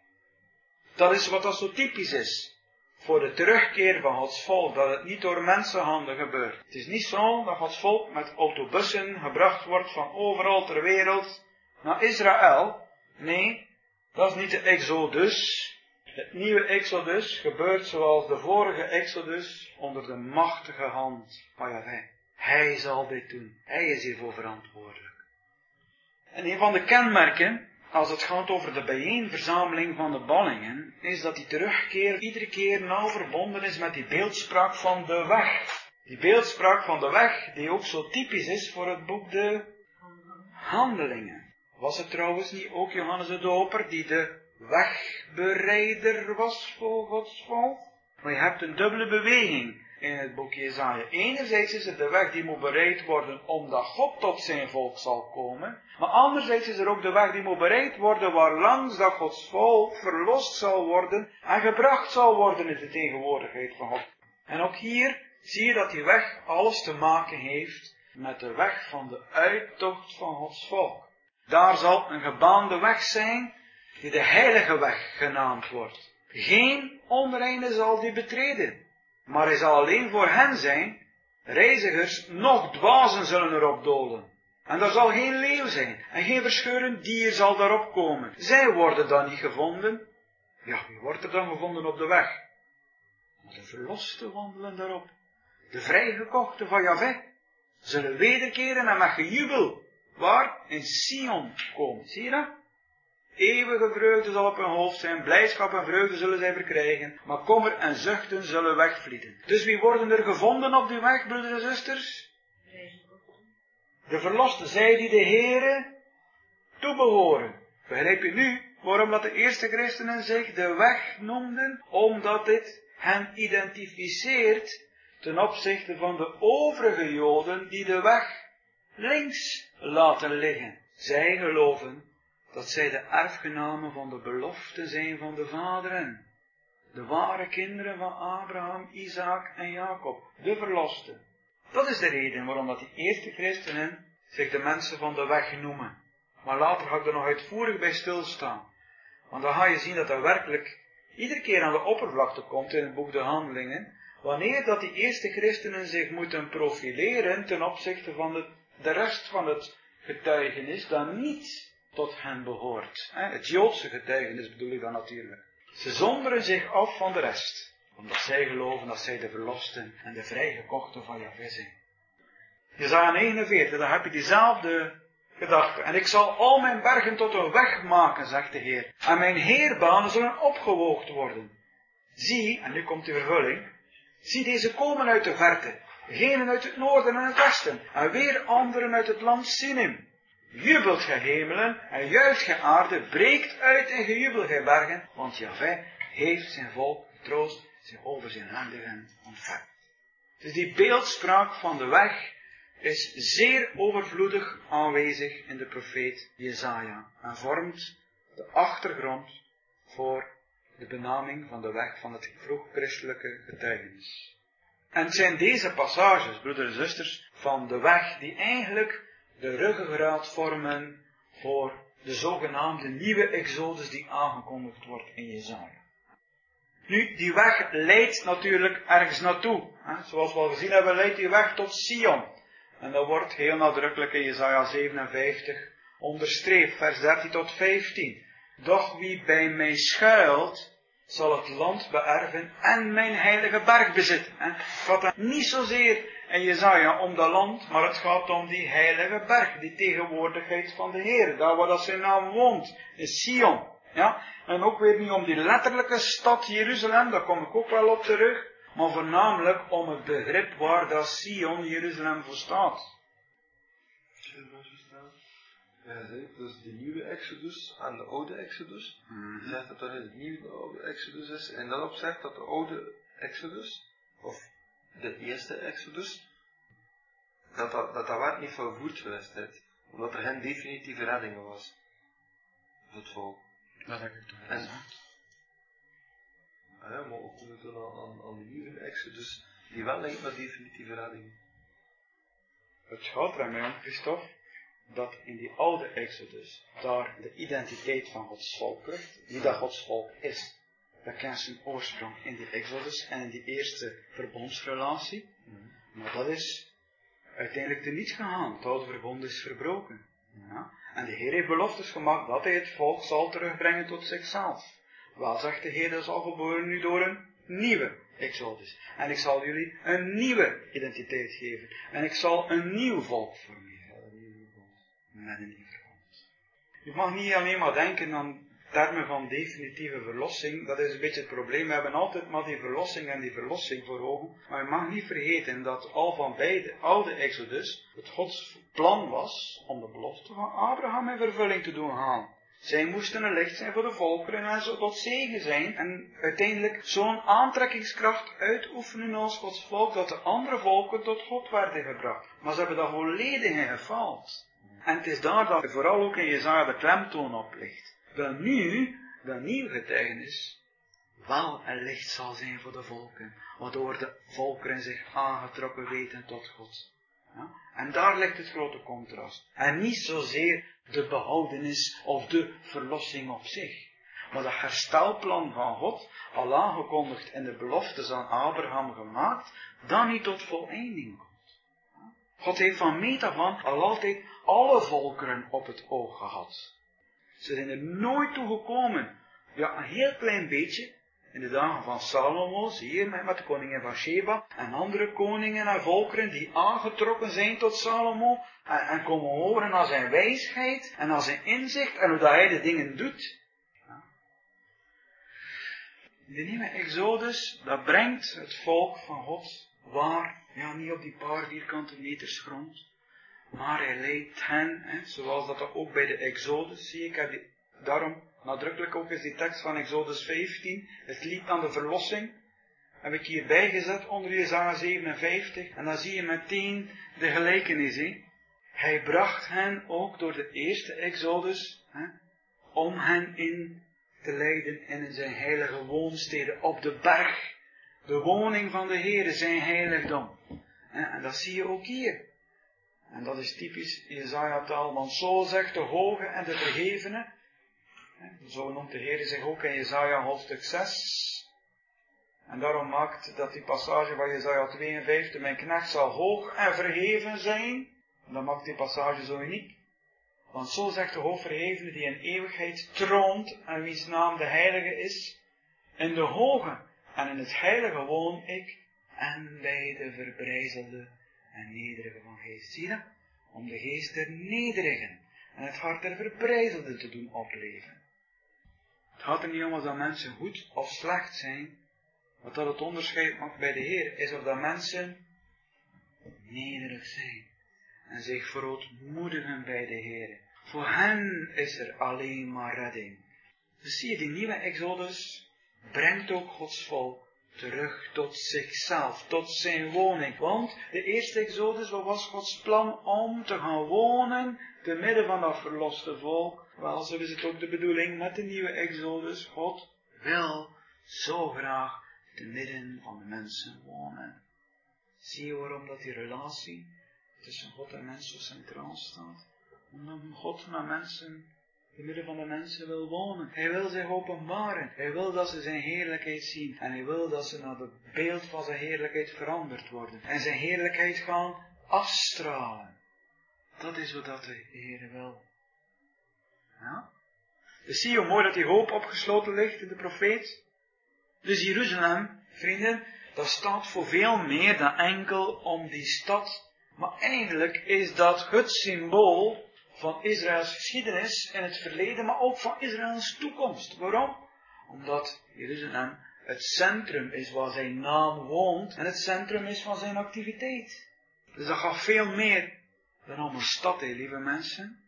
Dat is wat dat zo typisch is voor de terugkeer van Gods volk, dat het niet door mensenhanden gebeurt. Het is niet zo dat Gods volk met autobussen gebracht wordt van overal ter wereld naar Israël. Nee, dat is niet de Exodus. Het nieuwe Exodus gebeurt zoals de vorige Exodus onder de machtige hand van Yahweh. Hij zal dit doen. Hij is hiervoor verantwoordelijk. En een van de kenmerken, als het gaat over de bijeenverzameling van de ballingen, is dat die terugkeer iedere keer nauw verbonden is met die beeldspraak van de weg. Die beeldspraak van de weg, die ook zo typisch is voor het boek de Handelingen. Was het trouwens niet ook Johannes de Doper die de wegbereider was voor Gods volk? Maar je hebt een dubbele beweging in het boek Jesaja. Enerzijds is het de weg die moet bereid worden omdat God tot zijn volk zal komen. Maar anderzijds is er ook de weg die moet bereid worden waarlangs dat Gods volk verlost zal worden en gebracht zal worden in de tegenwoordigheid van God. En ook hier zie je dat die weg alles te maken heeft met de weg van de uittocht van Gods volk. Daar zal een gebaande weg zijn die de heilige weg genaamd wordt. Geen onreine zal die betreden, maar hij zal alleen voor hen zijn. Reizigers, nog dwazen zullen erop dolen. En daar zal geen leeuw zijn, en geen verscheurend dier zal daarop komen. Zij worden dan niet gevonden. Ja, wie wordt er dan gevonden op de weg? Maar de verlosten wandelen daarop. De vrijgekochten van Yahweh zullen wederkeren en met gejubel, waar? In Sion komen. Zie je dat? Eeuwige vreugde zal op hun hoofd zijn, blijdschap en vreugde zullen zij verkrijgen, maar kommer en zuchten zullen wegvlieden. Dus wie worden er gevonden op die weg, broeders en zusters? De verlosten, zij die de Heere toebehoren. Begrijp je nu waarom dat de eerste christenen zich de weg noemden? Omdat dit hen identificeert ten opzichte van de overige Joden die de weg links laten liggen. Zij geloven dat zij de erfgenamen van de belofte zijn van de vaderen. De ware kinderen van Abraham, Isaac en Jacob. De verlosten. Dat is de reden waarom dat die eerste christenen zich de mensen van de weg noemen. Maar later ga ik er nog uitvoerig bij stilstaan. Want dan ga je zien dat dat werkelijk iedere keer aan de oppervlakte komt in het boek de Handelingen. Wanneer dat die eerste christenen zich moeten profileren ten opzichte van de, de rest van het getuigenis dat niet tot hen behoort. Het Joodse getuigenis bedoel ik dan natuurlijk. Ze zonderen zich af van de rest. Omdat zij geloven dat zij de verlosten en de vrijgekochten van Jahwe zijn. Jesaja negenenveertig, dan heb je diezelfde gedachte. En ik zal al mijn bergen tot een weg maken, zegt de Heer. En mijn heerbanen zullen opgewoogd worden. Zie, en nu komt de vervulling. Zie, deze komen uit de verte. Genen uit het noorden en het westen. En weer anderen uit het land Sinim. Jubelt gij hemelen en juicht gij aarde. Breekt uit en gejubel gij bergen. Want Jahwe heeft zijn volk getroost. Zich over zijn landen ontvangt. Dus die beeldspraak van de weg is zeer overvloedig aanwezig in de profeet Jesaja en vormt de achtergrond voor de benaming van de weg van het vroeg-christelijke getuigenis. En het zijn deze passages, broeders en zusters, van de weg die eigenlijk de ruggengraat vormen voor de zogenaamde nieuwe exodus die aangekondigd wordt in Jesaja. Nu, die weg leidt natuurlijk ergens naartoe. Hè? Zoals we al gezien hebben, leidt die weg tot Sion. En dat wordt heel nadrukkelijk in Jesaja zevenenvijftig onderstreept, vers dertien tot vijftien. Doch wie bij mij schuilt, zal het land beërven en mijn heilige berg bezitten. Het gaat dan niet zozeer in Jesaja om dat land, maar het gaat om die heilige berg, die tegenwoordigheid van de Heer, daar waar dat zijn naam woont, in Sion. Ja? En ook weer niet om die letterlijke stad Jeruzalem, daar kom ik ook wel op terug, maar voornamelijk om het begrip waar dat Sion, Jeruzalem voor staat. Ja, dus de nieuwe Exodus en de oude Exodus. Mm-hmm. Je zegt dat er het nieuwe de oude Exodus is. En dan opzegt dat de oude Exodus, of de eerste Exodus, dat dat, dat, dat werd niet volvoerd geweest heeft. Omdat er geen definitieve redding was. Voor het volk. Dat heb ik toch en, gezegd. Ja, maar ook nu dan aan, aan de nieuwe Exodus, die wel lijkt naar definitieve redding. Het gaat er mij om, Christophe, dat in die oude Exodus, daar de identiteit van Gods volk ligt, wie dat Gods volk is, dat kent zijn oorsprong in die Exodus en in die eerste verbondsrelatie. Mm. Maar dat is uiteindelijk te niets gegaan. Het oude verbond is verbroken. Ja? En de Heer heeft beloftes gemaakt dat hij het volk zal terugbrengen tot zichzelf. Wel zegt de Heer, dat zal geboren nu door een nieuwe Exodus. En ik zal jullie een nieuwe identiteit geven. En ik zal een nieuw volk formeren. Met een nieuw verbond. Je mag niet alleen maar denken aan termen van definitieve verlossing. Dat is een beetje het probleem. We hebben altijd maar die verlossing en die verlossing voor ogen. Maar je mag niet vergeten dat al van bij de oude Exodus het Gods plan was om de belofte van Abraham in vervulling te doen gaan. Zij moesten een licht zijn voor de volkeren en zo tot zegen zijn. En uiteindelijk zo'n aantrekkingskracht uitoefenen als Gods volk dat de andere volken tot God werden gebracht. Maar ze hebben daar volledig in gefaald. En het is daar dat vooral ook in Jesaja de klemtoon op ligt. Dat nu, dat nieuw getuigenis, wel een licht zal zijn voor de volken. Waardoor de volkeren zich aangetrokken weten tot God. Ja? En daar ligt het grote contrast. En niet zozeer de behoudenis of de verlossing op zich. Maar dat herstelplan van God, al aangekondigd in de beloftes aan Abraham gemaakt, dan niet tot voleinding komt. God heeft van meet af aan al altijd alle volkeren op het oog gehad. Ze zijn er nooit toe gekomen. Ja, een heel klein beetje. In de dagen van Salomo, zie je met de koningin van Sheba en andere koningen en volkeren die aangetrokken zijn tot Salomo en, en komen horen naar zijn wijsheid en naar zijn inzicht en hoe dat hij de dingen doet. Ja. De nieuwe Exodus, dat brengt het volk van God waar, ja niet op die paar vierkante meters grond, maar hij leidt hen, hè, zoals dat ook bij de Exodus, zie ik, heb die, daarom nadrukkelijk ook is die tekst van Exodus vijftien, het lied aan de verlossing, heb ik hierbij gezet onder Jesaja zevenenvijftig, en dan zie je meteen de gelijkenis, hè. Hij bracht hen ook door de eerste Exodus, hè, om hen in te leiden in zijn heilige woonsteden, op de berg, de woning van de Heere, zijn heiligdom. En En dat zie je ook hier. En dat is typisch Jesaja taal, want zo zegt de hoge en de verhevene. Zo noemt de Heer zich ook in Jesaja hoofdstuk zes. En daarom maakt dat die passage van Jesaja tweeënvijftig, mijn knecht zal hoog en verheven zijn. En dat maakt die passage zo uniek. Want zo zegt de hoogverhevene die in eeuwigheid troont en wiens naam de heilige is. In de hoge en in het heilige woon ik en bij de verbrijzelde en nederige van geest. Zie je dat? Om de geest der nederigen en het hart der verbrijzelde te doen opleven. Het gaat er niet om of dat mensen goed of slecht zijn. Wat dat het onderscheid maakt bij de Heer is of dat mensen nederig zijn en zich verootmoedigen bij de Heer. Voor hen is er alleen maar redding. Dus zie je, die nieuwe Exodus brengt ook Gods volk terug tot zichzelf, tot zijn woning. Want de eerste Exodus, wat was Gods plan om te gaan wonen te midden van dat verloste volk? Wel, zo is het ook de bedoeling met de nieuwe Exodus. God wil zo graag te midden van de mensen wonen. Zie je waarom dat die relatie tussen God en mens zo centraal staat? Omdat God met mensen, te midden van de mensen wil wonen. Hij wil zich openbaren. Hij wil dat ze zijn heerlijkheid zien. En hij wil dat ze naar het beeld van zijn heerlijkheid veranderd worden. En zijn heerlijkheid gaan afstralen. Dat is wat dat de Heer wil. Ja? Dus zie je hoe mooi dat die hoop opgesloten ligt in de profeet? Dus Jeruzalem, vrienden, dat staat voor veel meer dan enkel om die stad. Maar eigenlijk is dat het symbool van Israëls geschiedenis in het verleden, maar ook van Israëls toekomst. Waarom? Omdat Jeruzalem het centrum is waar zijn naam woont en het centrum is van zijn activiteit. Dus dat gaat veel meer dan om een stad, hè, lieve mensen.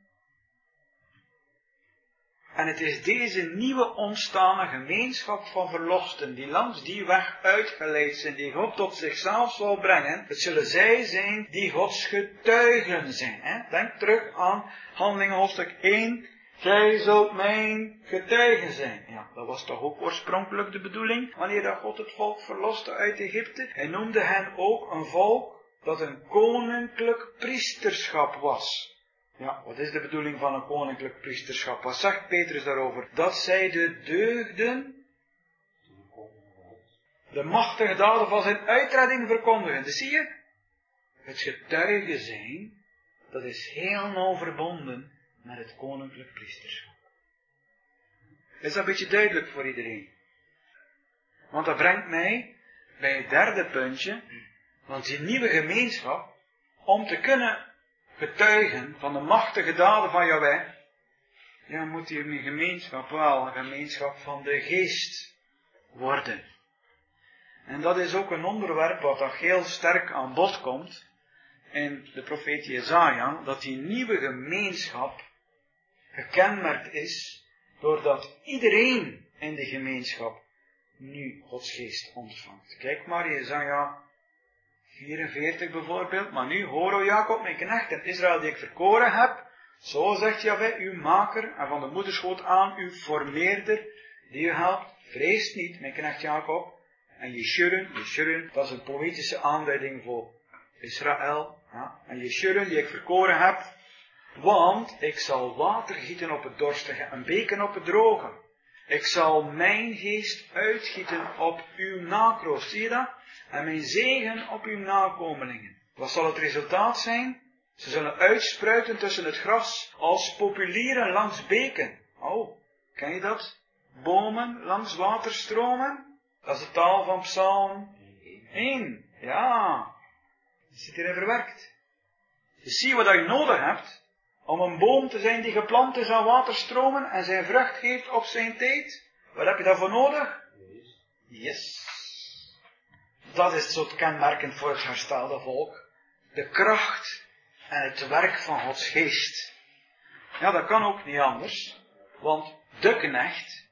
En het is deze nieuwe ontstane gemeenschap van verlosten, die langs die weg uitgeleid zijn, die God tot zichzelf zal brengen. Het zullen zij zijn die Gods getuigen zijn. Hè? Denk terug aan Handelingen hoofdstuk één. Gij zult mijn getuigen zijn. Ja, dat was toch ook oorspronkelijk de bedoeling, wanneer dat God het volk verloste uit Egypte. Hij noemde hen ook een volk dat een koninklijk priesterschap was. Ja, wat is de bedoeling van een koninklijk priesterschap? Wat zegt Petrus daarover? Dat zij de deugden, de machtige daden van zijn uitredding verkondigen. Dus zie je, het getuigen zijn, dat is heel nauw verbonden met het koninklijk priesterschap. Is dat een beetje duidelijk voor iedereen? Want dat brengt mij bij het derde puntje, want die nieuwe gemeenschap, om te kunnen getuigen van de machtige daden van Yahweh, ja, moet die gemeenschap wel een gemeenschap van de geest worden. En dat is ook een onderwerp wat dat heel sterk aan bod komt in de profeet Jesaja, dat die nieuwe gemeenschap gekenmerkt is doordat iedereen in de gemeenschap nu Gods geest ontvangt. Kijk maar, Jesaja vierenveertig bijvoorbeeld. Maar nu, hoor o Jacob, mijn knecht en Israël die ik verkoren heb. Zo zegt Jahweh, uw maker en van de moederschoot aan, uw formeerder, die u helpt. Vrees niet, mijn knecht Jacob. En Jeshurun, Jeshurun, dat is een poëtische aanduiding voor Israël. Ja. En Jeshurun, die ik verkoren heb. Want ik zal water gieten op het dorstige en beken op het droge. Ik zal mijn geest uitgieten op uw nakroost. Zie je dat? En mijn zegen op uw nakomelingen. Wat zal het resultaat zijn? Ze zullen uitspruiten tussen het gras als populieren langs beken. Oh, ken je dat? Bomen langs waterstromen? Dat is de taal van Psalm één. Ja, dat zit hierin verwerkt. Dus zie wat je nodig hebt om een boom te zijn die geplant is aan waterstromen en zijn vrucht geeft op zijn tijd. Wat heb je daarvoor nodig? Yes. Dat is zo kenmerkend voor het herstelde volk. De kracht en het werk van Gods geest. Ja, dat kan ook niet anders. Want de knecht,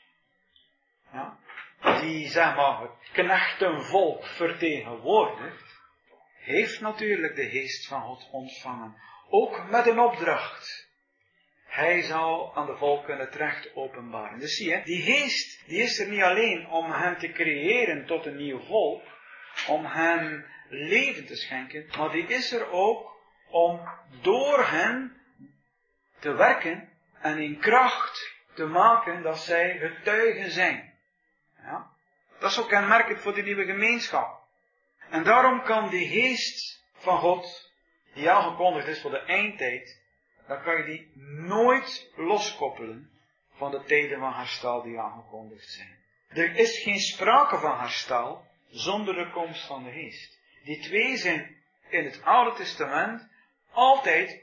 ja, die zeg maar het knechtenvolk vertegenwoordigt, heeft natuurlijk de geest van God ontvangen. Ook met een opdracht. Hij zal aan de volken het recht openbaren. Dus zie je, die geest, die is er niet alleen om hen te creëren tot een nieuw volk, om hen leven te schenken, maar die is er ook om door hen te werken en in kracht te maken dat zij getuigen zijn. Ja? Dat is ook kenmerkend voor de nieuwe gemeenschap. En daarom kan die geest van God, die aangekondigd is voor de eindtijd, dan kan je die nooit loskoppelen van de tijden van herstel die aangekondigd zijn. Er is geen sprake van herstel zonder de komst van de geest. Die twee zijn in het Oude Testament altijd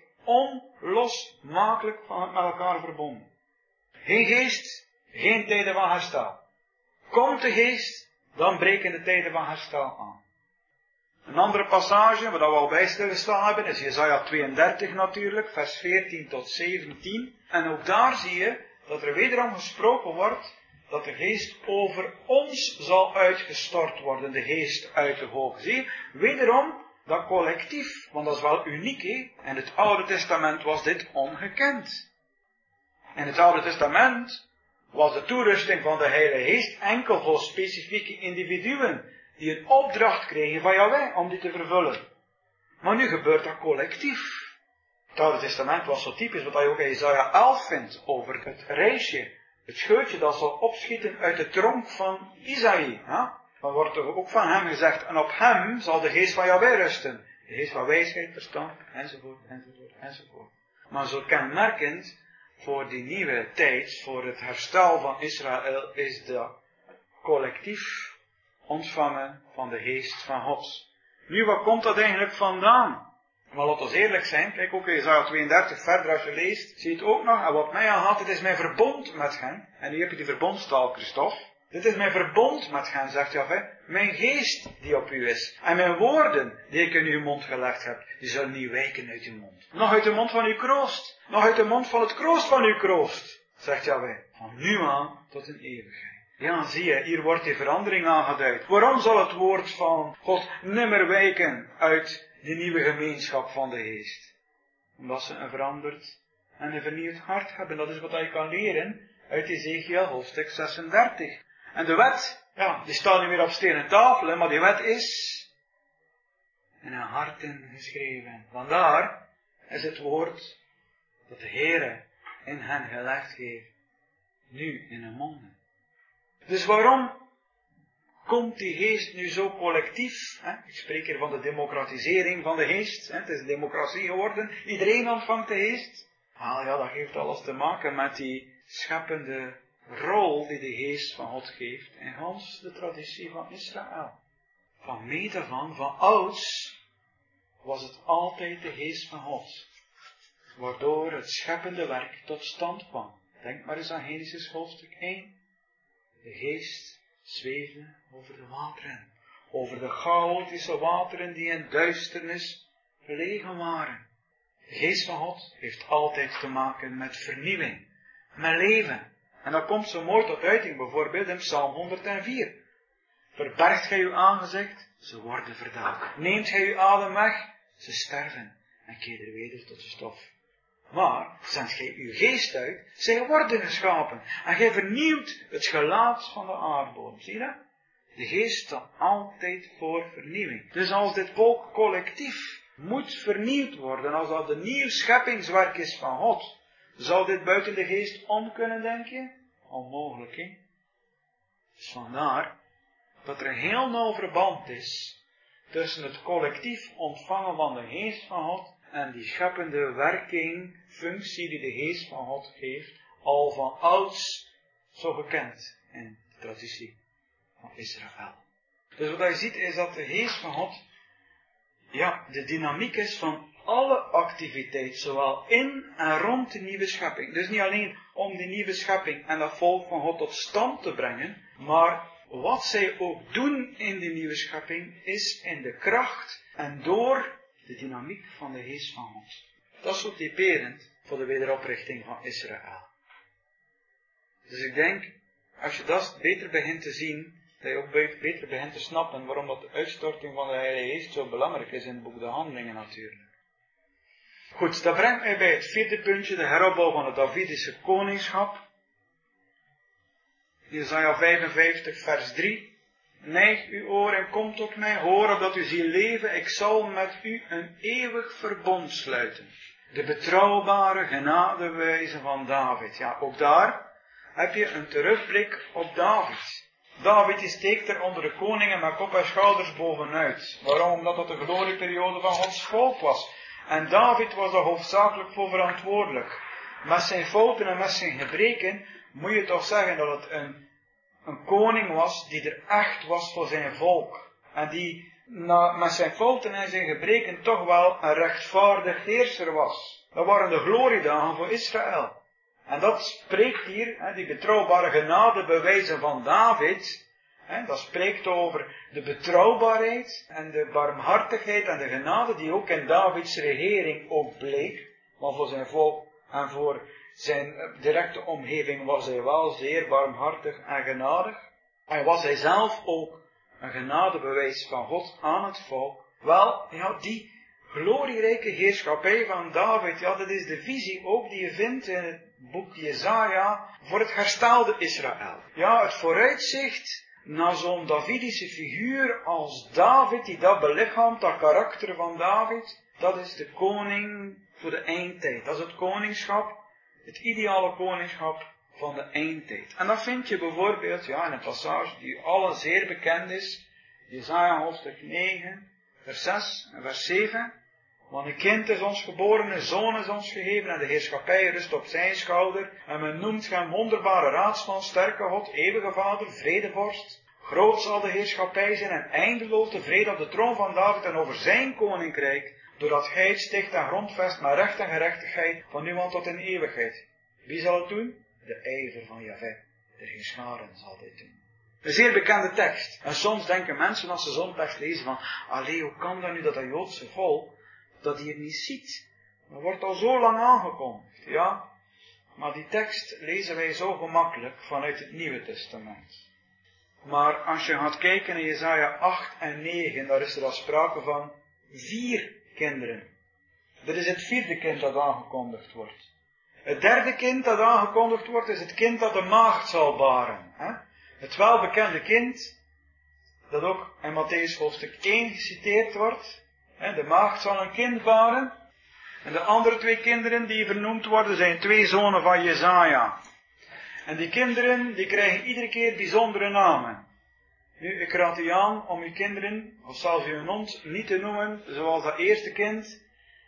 onlosmakelijk van met elkaar verbonden. Geen geest, geen tijden van herstel. Komt de geest, dan breken de tijden van herstel aan. Een andere passage, waar we al bij stilgestaan hebben, is Jesaja tweeëndertig natuurlijk, vers veertien tot zeventien. En ook daar zie je dat er wederom gesproken wordt dat de geest over ons zal uitgestort worden, de geest uit de hoogte. Zie je, wederom dat collectief, want dat is wel uniek, hè? In het Oude Testament was dit ongekend. In het Oude Testament was de toerusting van de Heilige Geest enkel voor specifieke individuen, die een opdracht kregen van Yahweh om die te vervullen. Maar nu gebeurt dat collectief. Het Oude Testament was zo typisch wat je ook in Jesaja elf vindt over het reisje. Het scheutje dat zal opschieten uit de tronk van Isaïe. Ja? Dan wordt er ook van hem gezegd, en op hem zal de geest van Yahweh rusten. De geest van wijsheid, verstand, enzovoort, enzovoort, enzovoort. Maar zo kenmerkend voor die nieuwe tijd, voor het herstel van Israël, is de collectief ontvangen van de geest van God. Nu, wat komt dat eigenlijk vandaan? Maar laten we eerlijk zijn, kijk ook in Jesaja tweeëndertig verder als je leest, zie je het ook nog, en wat mij aangaat, het is mijn verbond met hen. En nu heb je die verbondstaal, Christophe. Dit is mijn verbond met hen, zegt Yahweh, mijn geest die op u is. En mijn woorden die ik in uw mond gelegd heb, die zullen niet wijken uit uw mond. Nog uit de mond van uw kroost. Nog uit de mond van het kroost van uw kroost, zegt Yahweh. Van nu aan tot in eeuwigheid. Ja, zie je, hier wordt die verandering aangeduid. Waarom zal het woord van God nimmer wijken uit die nieuwe gemeenschap van de geest? Omdat ze een veranderd en een vernieuwd hart hebben. Dat is wat je kan leren uit Ezekiel hoofdstuk zesendertig. En de wet, ja, die staat niet meer op stenen tafel, maar die wet is in hun harten geschreven. Vandaar is het woord dat de Heere in hen gelegd heeft, nu in hun monden. Dus waarom komt die geest nu zo collectief? Hè? Ik spreek hier van de democratisering van de geest. Hè? Het is democratie geworden. Iedereen ontvangt de geest. Ah ja, dat heeft alles te maken met die scheppende rol die de geest van God geeft in gans de traditie van Israël. Van meet af aan, van ouds, was het altijd de geest van God, waardoor het scheppende werk tot stand kwam. Denk maar eens aan Genesis hoofdstuk één. De geest zweefde over de wateren, over de chaotische wateren die in duisternis gelegen waren. De geest van God heeft altijd te maken met vernieuwing, met leven. En dat komt zo mooi tot uiting, bijvoorbeeld in Psalm honderdvier. Verbergt gij uw aangezicht, ze worden verdaald. Neemt gij uw adem weg, ze sterven en keren weer tot de stof. Maar, zendt gij uw geest uit, zij worden geschapen. En gij vernieuwt het gelaat van de aardbodem. Zie je dat? De geest staat altijd voor vernieuwing. Dus als dit volk collectief moet vernieuwd worden, als dat een nieuw scheppingswerk is van God, zou dit buiten de geest om kunnen denken? Onmogelijk, hè? Dus vandaar dat er een heel nauw verband is tussen het collectief ontvangen van de geest van God en die scheppende werking, functie die de geest van God geeft, al van ouds zo gekend in de traditie van Israël. Dus wat je ziet is dat de geest van God, ja, de dynamiek is van alle activiteit, zowel in en rond de nieuwe schepping. Dus niet alleen om die nieuwe schepping en dat volk van God tot stand te brengen, maar wat zij ook doen in die nieuwe schepping, is in de kracht en door de dynamiek van de geest van God. Dat is zo typerend voor de wederoprichting van Israël. Dus ik denk, als je dat beter begint te zien, dat je ook beter begint te snappen waarom dat de uitstorting van de Heilige Geest zo belangrijk is in het boek De Handelingen natuurlijk. Goed, dat brengt mij bij het vierde puntje, de heropbouw van het Davidische koningschap. Jesaja vijfenvijftig vers drie. neig uw oor en kom tot mij, hoor opdat u ziet leven, ik zal met u een eeuwig verbond sluiten. De betrouwbare genadewijze van David. Ja, ook daar heb je een terugblik op David. David die steekt er onder de koningen met kop en schouders bovenuit. Waarom? Omdat dat de glorieperiode van Gods volk was. En David was er hoofdzakelijk voor verantwoordelijk. Met zijn fouten en met zijn gebreken moet je toch zeggen dat het een, een koning was die er echt was voor zijn volk. En die na, met zijn fouten en zijn gebreken toch wel een rechtvaardig heerser was. Dat waren de gloriedagen voor Israël. En dat spreekt hier, hè, die betrouwbare genadebewijzen van David, hè, dat spreekt over de betrouwbaarheid en de barmhartigheid en de genade die ook in Davids regering ook bleek. Maar voor zijn volk en voor zijn directe omgeving was hij wel zeer barmhartig en genadig. En was hij zelf ook een genadebewijs van God aan het volk. Wel, ja, die glorierijke heerschappij van David, ja, dat is de visie ook die je vindt in het boek Jesaja voor het herstelde Israël. Ja, het vooruitzicht naar zo'n Davidische figuur als David, die dat belichaamt, dat karakter van David, dat is de koning voor de eindtijd. Dat is het koningschap, het ideale koningschap van de eindtijd. En dat vind je bijvoorbeeld, ja, in een passage die allen zeer bekend is, Jesaja hoofdstuk negen, vers zes en vers zeven. Want een kind is ons geboren, een zoon is ons gegeven en de heerschappij rust op zijn schouder. En men noemt hem wonderbare raadsman, sterke God, eeuwige vader, vredevorst. Groot zal de heerschappij zijn en eindeloos de vrede op de troon van David en over zijn koninkrijk. Doordat hij het sticht en grondvest met recht en gerechtigheid van nu aan tot in eeuwigheid. Wie zal het doen? De ijver van Jahweh, de heerscharen zal dit doen. Een zeer bekende tekst. En soms denken mensen als ze zo'n tekst lezen van, allee, hoe kan dat nu dat dat Joodse volk dat hij het niet ziet? Dat wordt al zo lang aangekondigd, ja. Maar die tekst lezen wij zo gemakkelijk vanuit het Nieuwe Testament. Maar als je gaat kijken in Jesaja acht en negen, daar is er al sprake van vier kinderen. Dit is het vierde kind dat aangekondigd wordt. Het derde kind dat aangekondigd wordt is het kind dat de maagd zal baren. Hè? Het welbekende kind, dat ook in Mattheüs hoofdstuk één geciteerd wordt. De maagd zal een kind baren. En de andere twee kinderen die vernoemd worden zijn twee zonen van Jesaja. En die kinderen die krijgen iedere keer bijzondere namen. Nu, ik raad u aan om uw kinderen, of zelfs uw hond, niet te noemen zoals dat eerste kind.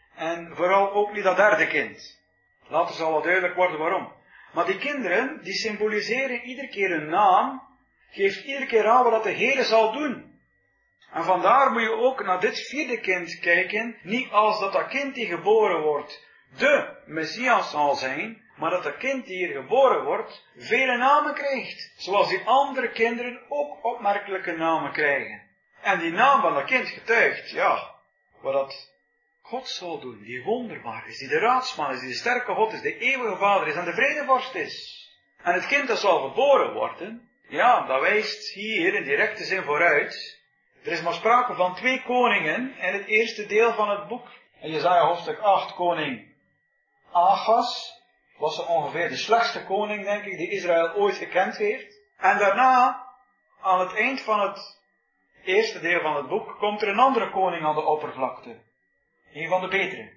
En vooral ook niet dat derde kind. Later zal wel duidelijk worden waarom. Maar die kinderen, die symboliseren iedere keer een naam, geeft iedere keer aan wat de Heer zal doen. En vandaar moet je ook naar dit vierde kind kijken, niet als dat dat kind die geboren wordt, de Messias zal zijn, maar dat dat kind die hier geboren wordt, vele namen krijgt. Zoals die andere kinderen ook opmerkelijke namen krijgen. En die naam van dat kind getuigt, ja, wat dat God zal doen, die wonderbaar is, die de raadsman is, die de sterke God is, de eeuwige vader is en de vredevorst is. En het kind dat zal geboren worden, ja, dat wijst hier in directe zin vooruit. Er is maar sprake van twee koningen in het eerste deel van het boek. In Jesaja hoofdstuk acht, koning Achaz, was er ongeveer de slechtste koning, denk ik, die Israël ooit gekend heeft. En daarna, aan het eind van het eerste deel van het boek, komt er een andere koning aan de oppervlakte. Een van de betere.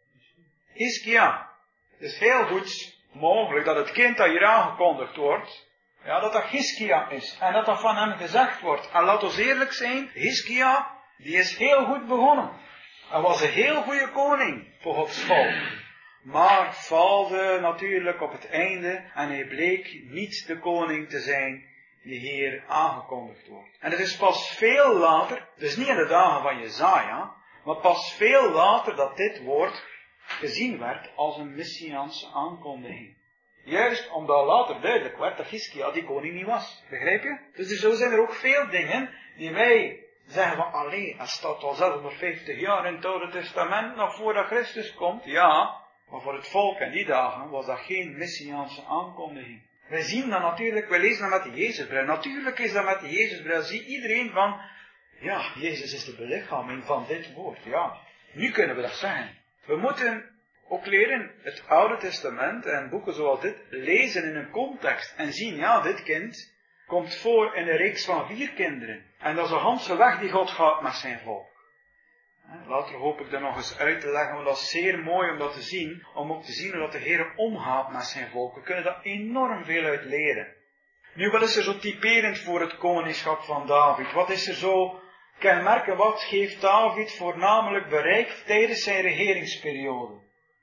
Hiskia. Het is heel goed mogelijk dat het kind dat hier aangekondigd wordt, ja, dat dat Hiskia is. En dat dat van hem gezegd wordt. En laat ons eerlijk zijn, Hiskia, die is heel goed begonnen. Hij was een heel goede koning voor Gods volk. Maar faalde natuurlijk op het einde en hij bleek niet de koning te zijn die hier aangekondigd wordt. En het is pas veel later, dus niet in de dagen van Jesaja, maar pas veel later dat dit woord gezien werd als een messiaanse aankondiging. Juist omdat later duidelijk werd dat Hiskia die koning niet was. Begrijp je? Dus zo zijn er ook veel dingen die wij zeggen van, allee, het staat al zeshonderdvijftig jaar in het Oude Testament nog voordat Christus komt. Ja, maar voor het volk in die dagen was dat geen messiaanse aankondiging. Wij zien dat natuurlijk, wij lezen dat met de Jezusbril. Natuurlijk is dat met de Jezusbril. Zie iedereen van, ja, Jezus is de belichaming van dit woord. Ja, nu kunnen we dat zeggen. We moeten ook leren het Oude Testament en boeken zoals dit lezen in een context. En zien, ja, dit kind komt voor in een reeks van vier kinderen. En dat is de hele weg die God gaat met zijn volk. Later hoop ik dat nog eens uit te leggen, want dat is zeer mooi om dat te zien. Om ook te zien hoe de Heer omgaat met zijn volk. We kunnen daar enorm veel uit leren. Nu, wat is er zo typerend voor het koningschap van David? Wat is er zo kenmerkend? Wat heeft David voornamelijk bereikt tijdens zijn regeringsperiode?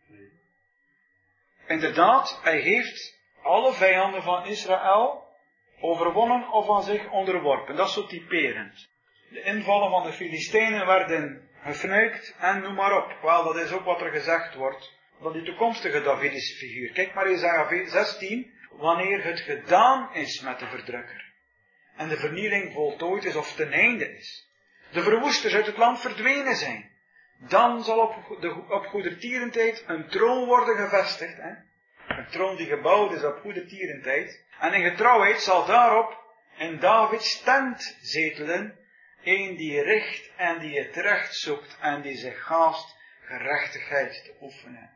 Inderdaad, hij heeft alle vijanden van Israël overwonnen of aan zich onderworpen. Dat is zo typerend. De invallen van de Filistijnen werden gefnuikt en noem maar op. Wel, dat is ook wat er gezegd wordt van die toekomstige Davidische figuur. Kijk maar Jesaja zestien, wanneer het gedaan is met de verdrukker. En de vernieling voltooid is of ten einde is. De verwoesters uit het land verdwenen zijn. Dan zal op, de, op goedertierentijd een troon worden gevestigd. Hè? Een troon die gebouwd is op goedertierentijd. En in getrouwheid zal daarop in Davids tent zetelen. Een die richt en die het recht zoekt en die zich haast gerechtigheid te oefenen.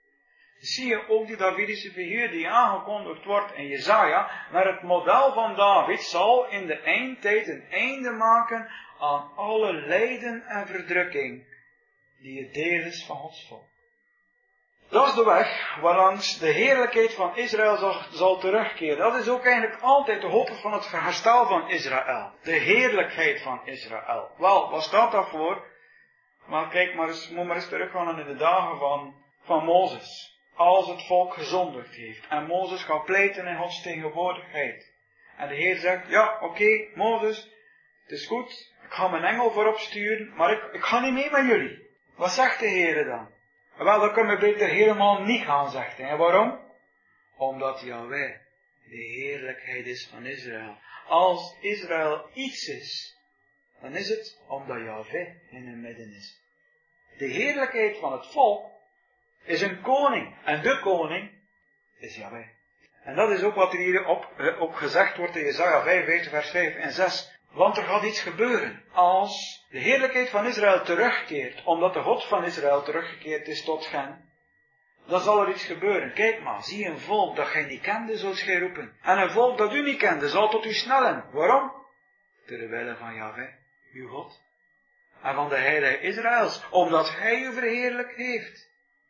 Zie je ook die Davidische figuur die aangekondigd wordt in Jesaja, maar het model van David zal in de eindtijd een einde maken aan alle lijden en verdrukking die het deel is van Gods volk. Dat is de weg waarlangs de heerlijkheid van Israël zal, zal terugkeren. Dat is ook eigenlijk altijd de hoop van het herstel van Israël. De heerlijkheid van Israël. Wel, wat staat daarvoor? Maar kijk maar eens, moet maar eens teruggaan in de dagen van, van Mozes. Als het volk gezondigd heeft. En Mozes gaat pleiten in Gods tegenwoordigheid. En de Heer zegt, ja, oké, okay, Mozes, het is goed. Ik ga mijn engel voorop sturen, maar ik, ik ga niet mee met jullie. Wat zegt de Heer dan? Wel, dat kunnen we beter helemaal niet gaan, zegt hij. En waarom? Omdat Yahweh de heerlijkheid is van Israël. Als Israël iets is, dan is het omdat Yahweh in hun midden is. De heerlijkheid van het volk is een koning. En de koning is Yahweh. En dat is ook wat er hier op, op gezegd wordt in Jesaja vijfenveertig vers vijf en zes. Want er gaat iets gebeuren. Als de heerlijkheid van Israël terugkeert, omdat de God van Israël teruggekeerd is tot hen, dan zal er iets gebeuren. Kijk maar, zie een volk dat gij niet kende, zult gij roepen. En een volk dat u niet kende, zal tot u snellen. Waarom? Terwille van Yahweh, uw God. En van de heilige Israëls, omdat hij u verheerlijk heeft.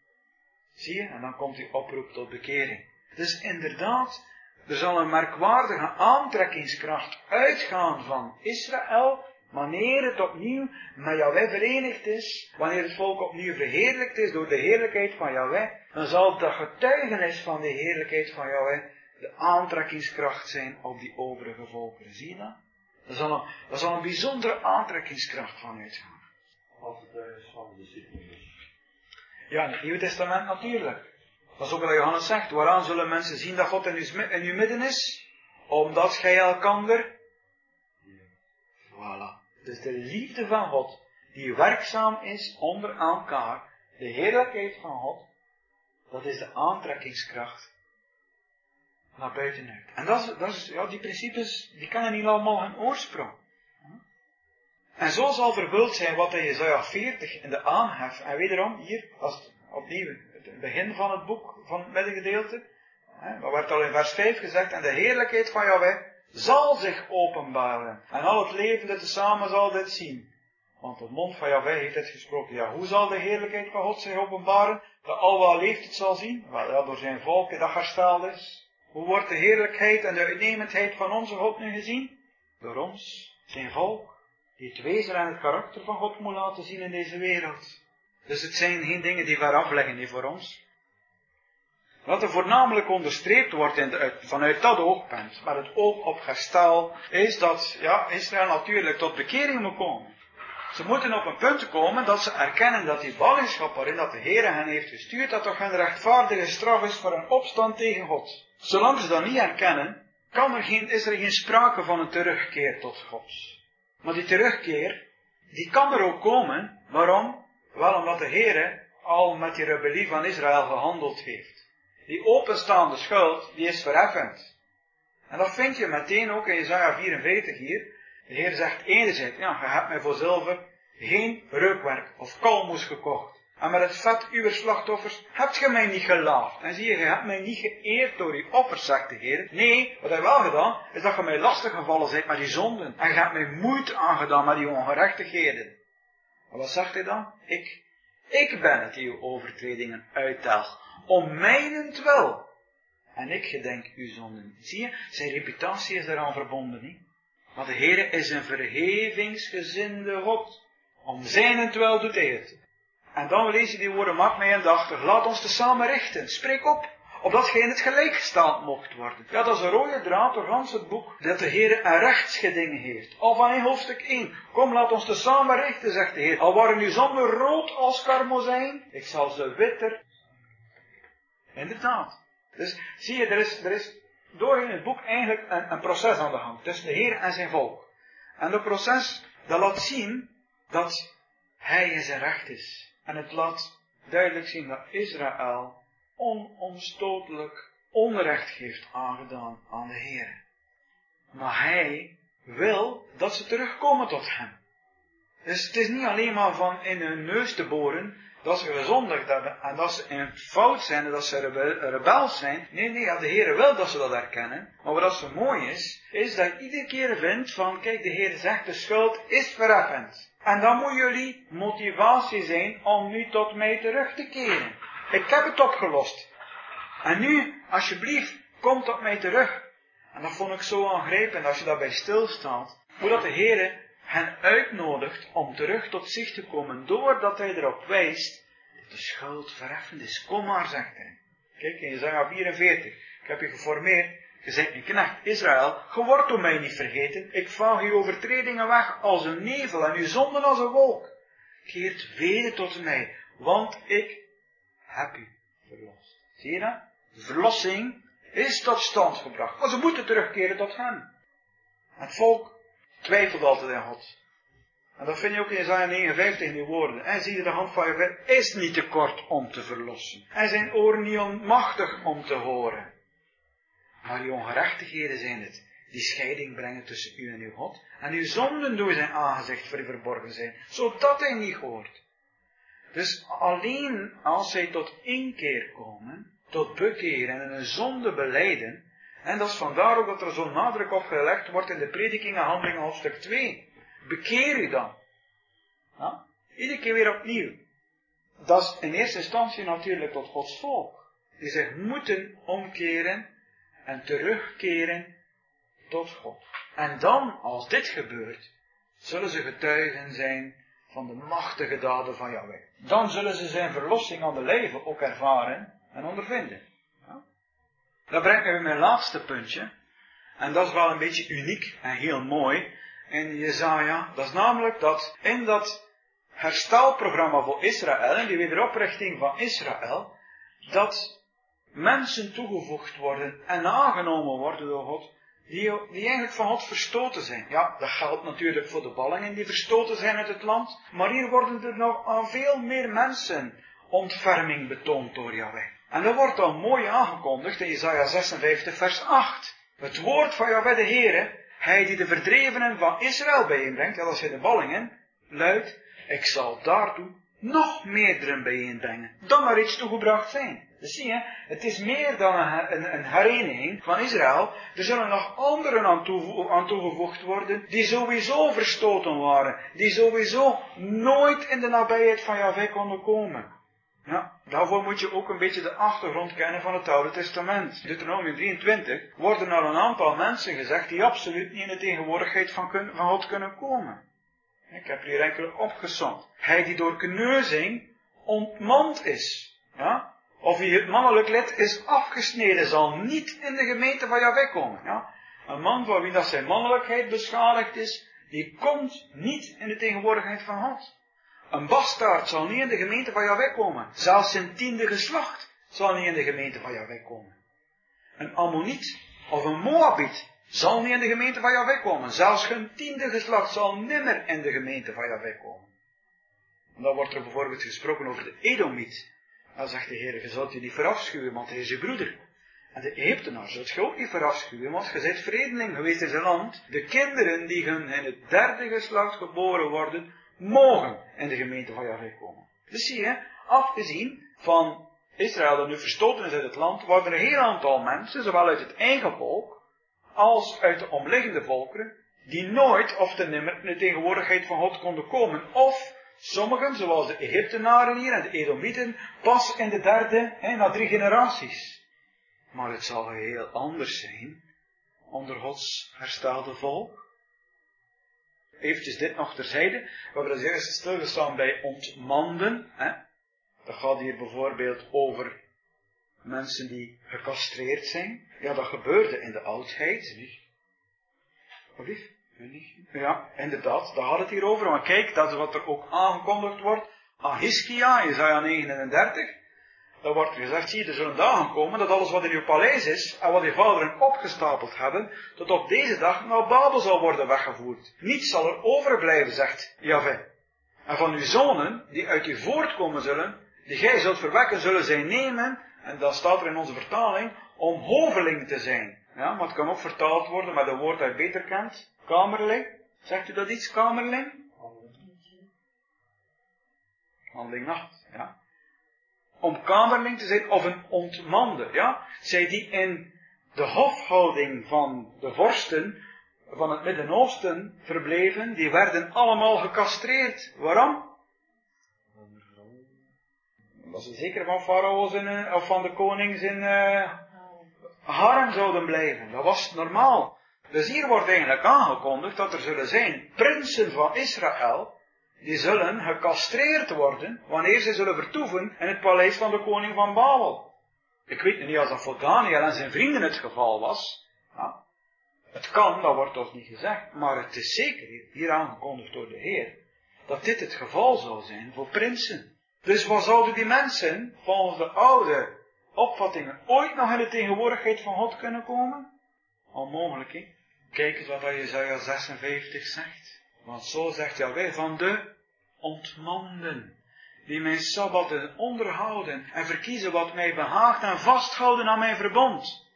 Zie je? En dan komt die oproep tot bekering. Dus inderdaad, er zal een merkwaardige aantrekkingskracht uitgaan van Israël, wanneer het opnieuw met Yahweh verenigd is, wanneer het volk opnieuw verheerlijkt is door de heerlijkheid van Yahweh, dan zal dat getuigenis van de heerlijkheid van Yahweh de aantrekkingskracht zijn op die overige volkeren. Zie je dat? Daar zal een, daar zal een bijzondere aantrekkingskracht van uitgaan. Als getuigenis van de discipelen. Ja, in het Nieuwe Testament natuurlijk. Dat is ook wat Johannes zegt. Waaraan zullen mensen zien dat God in uw, in uw midden is? Omdat gij elkander... Voilà. Dus de liefde van God, die werkzaam is onder elkaar, de heerlijkheid van God, dat is de aantrekkingskracht naar buitenuit. En dat is, dat is, ja, die principes, die kennen niet allemaal hun oorsprong. En zo zal vervuld zijn wat in Jesaja veertig in de aanhef, en wederom hier, als het opnieuw, het begin van het boek, van het middengedeelte, dat werd al in vers vijf gezegd, en de heerlijkheid van Yahweh zal zich openbaren. En al het levende tezamen zal dit zien. Want de mond van Yahweh heeft dit gesproken. Ja, hoe zal de heerlijkheid van God zich openbaren? Dat al wat leeft het zal zien? Wel, ja, door zijn volk dat hersteld is. Hoe wordt de heerlijkheid en de uitnemendheid van onze God nu gezien? Door ons, zijn volk, die het wezen en het karakter van God moet laten zien in deze wereld. Dus het zijn geen dingen die ver af liggen hier voor ons. Wat er voornamelijk onderstreept wordt in de, vanuit dat oogpunt, maar het oog op herstel, is dat ja, Israël natuurlijk tot bekering moet komen. Ze moeten op een punt komen dat ze erkennen dat die ballingschap waarin dat de Heer hen heeft gestuurd, dat toch een rechtvaardige straf is voor een opstand tegen God. Zolang ze dat niet erkennen, kan er geen, is er geen sprake van een terugkeer tot God. Maar die terugkeer, die kan er ook komen. Waarom? Wel omdat de Heer al met die rebellie van Israël gehandeld heeft. Die openstaande schuld, die is verheffend. En dat vind je meteen ook in Jesaja vierenveertig hier. De Heer zegt enerzijds, ja, je hebt mij voor zilver geen reukwerk of kalmoes gekocht. En met het vet uw slachtoffers hebt ge mij niet gelaafd. En zie je, je hebt mij niet geëerd door uw offers, zegt de Heer. Nee, wat hij wel gedaan, is dat je mij lastig gevallen bent met die zonden. En je hebt mij moeite aangedaan met die ongerechtigheden. En wat zegt hij dan? Ik, ik ben het die uw overtredingen uittel. Om mijnentwil. En ik gedenk uw zonden. Zie je, zijn reputatie is eraan verbonden, niet? Maar de Heer is een vergevingsgezinde God. Om zijnentwil doet hij het. En dan lees je die woorden, maak mij aandachtig, laat ons te samen richten, spreek op, opdat gij in het gelijk gesteld mocht worden. Ja, dat is een rode draad door gans het boek, dat de Heer een rechtsgeding heeft. Al van in hoofdstuk één, kom laat ons te samen richten, zegt de Heer. Al waren uw zonden rood als karmozijn, ik zal ze witter. Inderdaad. Dus zie je, er is, er is door in het boek eigenlijk een, een proces aan de hand, tussen de Heer en zijn volk. En dat proces, dat laat zien dat hij in zijn recht is. En het laat duidelijk zien dat Israël onomstotelijk onrecht heeft aangedaan aan de Heer. Maar hij wil dat ze terugkomen tot hem. Dus het is niet alleen maar van in hun neus te boren dat ze gezondigd hebben en dat ze in het fout zijn en dat ze rebe- rebels zijn. Nee, nee, ja, de Heer wil dat ze dat herkennen. Maar wat zo mooi is, is dat je iedere keer vindt van, kijk, de Heer zegt de schuld is verheffend. En dan moet jullie motivatie zijn om nu tot mij terug te keren. Ik heb het opgelost. En nu, alsjeblieft, kom tot mij terug. En dat vond ik zo aangrijpend als je daarbij stilstaat. Hoe dat de Heer hen uitnodigt om terug tot zich te komen. Doordat hij erop wijst dat de schuld verheffend is. Kom maar, zegt hij. Kijk, in Jesaja vierenveertig. Ik heb je geformeerd. Je bent een knecht Israël, je wordt door mij niet vergeten. Ik vaag uw overtredingen weg als een nevel en uw zonden als een wolk. Keert weder tot mij, want ik heb u verlost. Zie je dat? Verlossing is tot stand gebracht. Maar ze moeten terugkeren tot hem. Het volk twijfelt altijd in God. En dat vind je ook in Jesaja negenenvijftig in die woorden. En zie je, de hand van je is niet te kort om te verlossen. En zijn oren niet onmachtig om te horen. Maar die ongerechtigheden zijn het, die scheiding brengen tussen u en uw God. En uw zonden door zijn aangezicht voor u verborgen zijn, zodat hij niet hoort. Dus alleen als zij tot inkeer komen, tot bekeren en een zonde belijden, en dat is vandaar ook dat er zo'n nadruk op gelegd wordt in de predikingen handelingen hoofdstuk twee. Bekeer u dan. Ja? Iedere keer weer opnieuw. Dat is in eerste instantie natuurlijk tot Gods volk. Die zich moeten omkeren en terugkeren tot God. En dan, als dit gebeurt, zullen ze getuigen zijn van de machtige daden van Yahweh. Dan zullen ze zijn verlossing aan de leven ook ervaren en ondervinden. Ja? Dat brengt me bij mijn laatste puntje. En dat is wel een beetje uniek en heel mooi in Jesaja. Dat is namelijk dat in dat herstelprogramma voor Israël, en die wederoprichting van Israël, dat mensen toegevoegd worden en aangenomen worden door God, die, die eigenlijk van God verstoten zijn. Ja, dat geldt natuurlijk voor de ballingen die verstoten zijn uit het land, maar hier worden er nog aan veel meer mensen ontferming betoond door Yahweh. En dat wordt dan mooi aangekondigd in Jesaja zesenvijftig vers acht. Het woord van Yahweh de Heere, hij die de verdrevenen van Israël bijeenbrengt, ja, dat zijn de ballingen, luidt, ik zal daartoe nog meerdere bijeenbrengen, dan er iets toegebracht zijn. Dus zie je, het is meer dan een, een, een hereniging van Israël. Er zullen nog anderen aan, toevo- aan toegevoegd worden, die sowieso verstoten waren, die sowieso nooit in de nabijheid van Yahweh konden komen. Ja, daarvoor moet je ook een beetje de achtergrond kennen van het Oude Testament. In Deuteronomium drieëntwintig worden er een aantal mensen gezegd die absoluut niet in de tegenwoordigheid van, kun, van God kunnen komen. Ik heb hier enkele opgesomd. Hij die door kneuzing ontmand is, ja, of wie het mannelijk lid is afgesneden, zal niet in de gemeente van Yahweh komen. Ja. Een man voor wie dat zijn mannelijkheid beschadigd is, die komt niet in de tegenwoordigheid van God. Een bastaard zal niet in de gemeente van Yahweh komen. Zelfs zijn tiende geslacht zal niet in de gemeente van Yahweh komen. Een Ammoniet of een Moabiet zal niet in de gemeente van Yahweh komen. Zelfs hun tiende geslacht zal nimmer in de gemeente van Yahweh komen. En dan wordt er bijvoorbeeld gesproken over de Edomiet. Dan zegt de Heer, je zult je niet verafschuwen, want hij is je broeder. En de Egyptenaar zult je ook niet verafschuwen, want je bent vreemdeling geweest in zijn land. De kinderen die hun in het derde geslacht geboren worden, mogen in de gemeente van Yahweh komen. Dus zie je, Afgezien van Israël dat nu verstoten is uit het land, waren er een heel aantal mensen, zowel uit het eigen volk, als uit de omliggende volkeren, die nooit of te nimmer in de tegenwoordigheid van God konden komen. Of sommigen, zoals de Egyptenaren hier en de Edomieten, pas in de derde, hè, na drie generaties. Maar het zal heel anders zijn onder Gods herstelde volk. Eventjes dit nog terzijde. We hebben als eerste stilgestaan bij ontmanden. Hè. Dat gaat hier bijvoorbeeld over mensen die gecastreerd zijn. Ja, dat gebeurde in de oudheid. Wat lief? Ja, inderdaad, daar gaat het hier over. Want kijk, dat is wat er ook aangekondigd wordt aan Hiskia, Jesaja negenendertig. Daar wordt gezegd, zie je, er zullen dagen komen dat alles wat in uw paleis is en wat uw vaderen opgestapeld hebben, tot op deze dag naar Babel zal worden weggevoerd. Niets zal er overblijven, zegt Jahweh. En van uw zonen, die uit u voortkomen zullen, die gij zult verwekken, zullen zij nemen, en dan staat er in onze vertaling, om hoveling te zijn. Ja, maar het kan ook vertaald worden met een woord dat je beter kent. Kamerling. Zegt u dat iets, kamerling? Handeling acht, ja. Om kamerling te zijn of een ontmande, ja. Zij die in de hofhouding van de vorsten van het Midden-Oosten verbleven, die werden allemaal gecastreerd. Waarom? Dat ze zeker van farao's in, of van de konings in uh, harem zouden blijven. Dat was normaal. Dus hier wordt eigenlijk aangekondigd dat er zullen zijn prinsen van Israël, die zullen gecastreerd worden wanneer ze zullen vertoeven in het paleis van de koning van Babel. Ik weet niet als dat voor Daniel en zijn vrienden het geval was. Ja. Het kan, dat wordt toch niet gezegd, maar het is zeker hier aangekondigd door de Heer, dat dit het geval zou zijn voor prinsen. Dus wat zouden die mensen, volgens de oude opvattingen, ooit nog in de tegenwoordigheid van God kunnen komen? Onmogelijk, hè? Kijk eens wat Jesaja zesenvijftig zegt. Want zo zegt Jahweh, van de ontmanden, die mijn sabbatten onderhouden en verkiezen wat mij behaagt en vasthouden aan mijn verbond.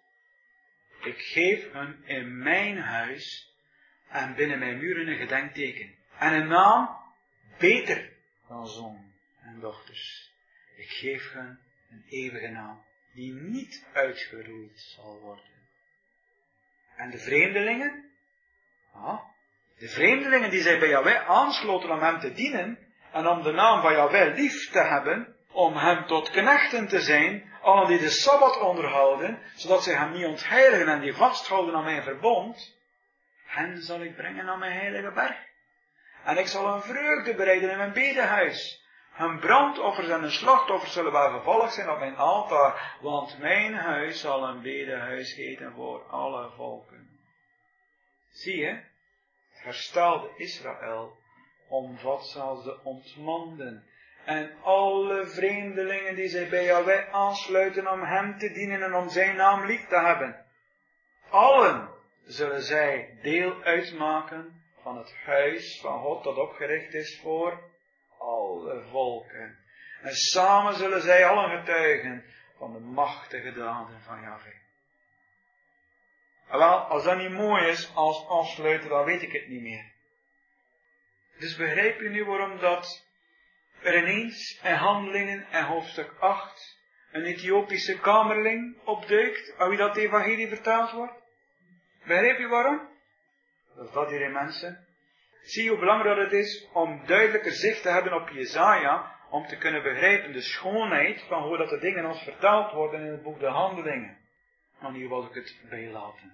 Ik geef hun in mijn huis en binnen mijn muren een gedenkteken. En een naam beter dan zonen en dochters. Ik geef hun een eeuwige naam, die niet uitgeroeid zal worden. En de vreemdelingen? Ah, de vreemdelingen die zij bij Jahweh aansloten om hem te dienen, en om de naam van Jahweh lief te hebben, om hem tot knechten te zijn, allen die de Sabbat onderhouden, zodat zij hem niet ontheiligen en die vasthouden aan mijn verbond, hen zal ik brengen naar mijn heilige berg. En ik zal een vreugde bereiden in mijn bedehuis. Hun brandoffers en hun slachtoffers zullen wel gevallig zijn op mijn altaar, want mijn huis zal een bedehuis heten voor alle volken. Zie je, het herstelde Israël omvat zelfs de ontmanden en alle vreemdelingen die zij bij Jahweh aansluiten om hem te dienen en om zijn naam lief te hebben. Allen zullen zij deel uitmaken van het huis van God dat opgericht is voor alle volken. En samen zullen zij allen getuigen van de machtige daden van Jahweh. Wel, als dat niet mooi is als afsluiten, dan weet ik het niet meer. Dus begrijp je nu waarom dat er ineens in Handelingen en hoofdstuk acht een Ethiopische kamerling opduikt, aan wie dat evangelie vertaald wordt? Begrijp je waarom? Dat is dat hier in mensen. Zie je hoe belangrijk het is om duidelijker zicht te hebben op Jesaja, om te kunnen begrijpen de schoonheid van hoe dat de dingen ons vertaald worden in het boek de Handelingen. En hier wil ik het bij laten.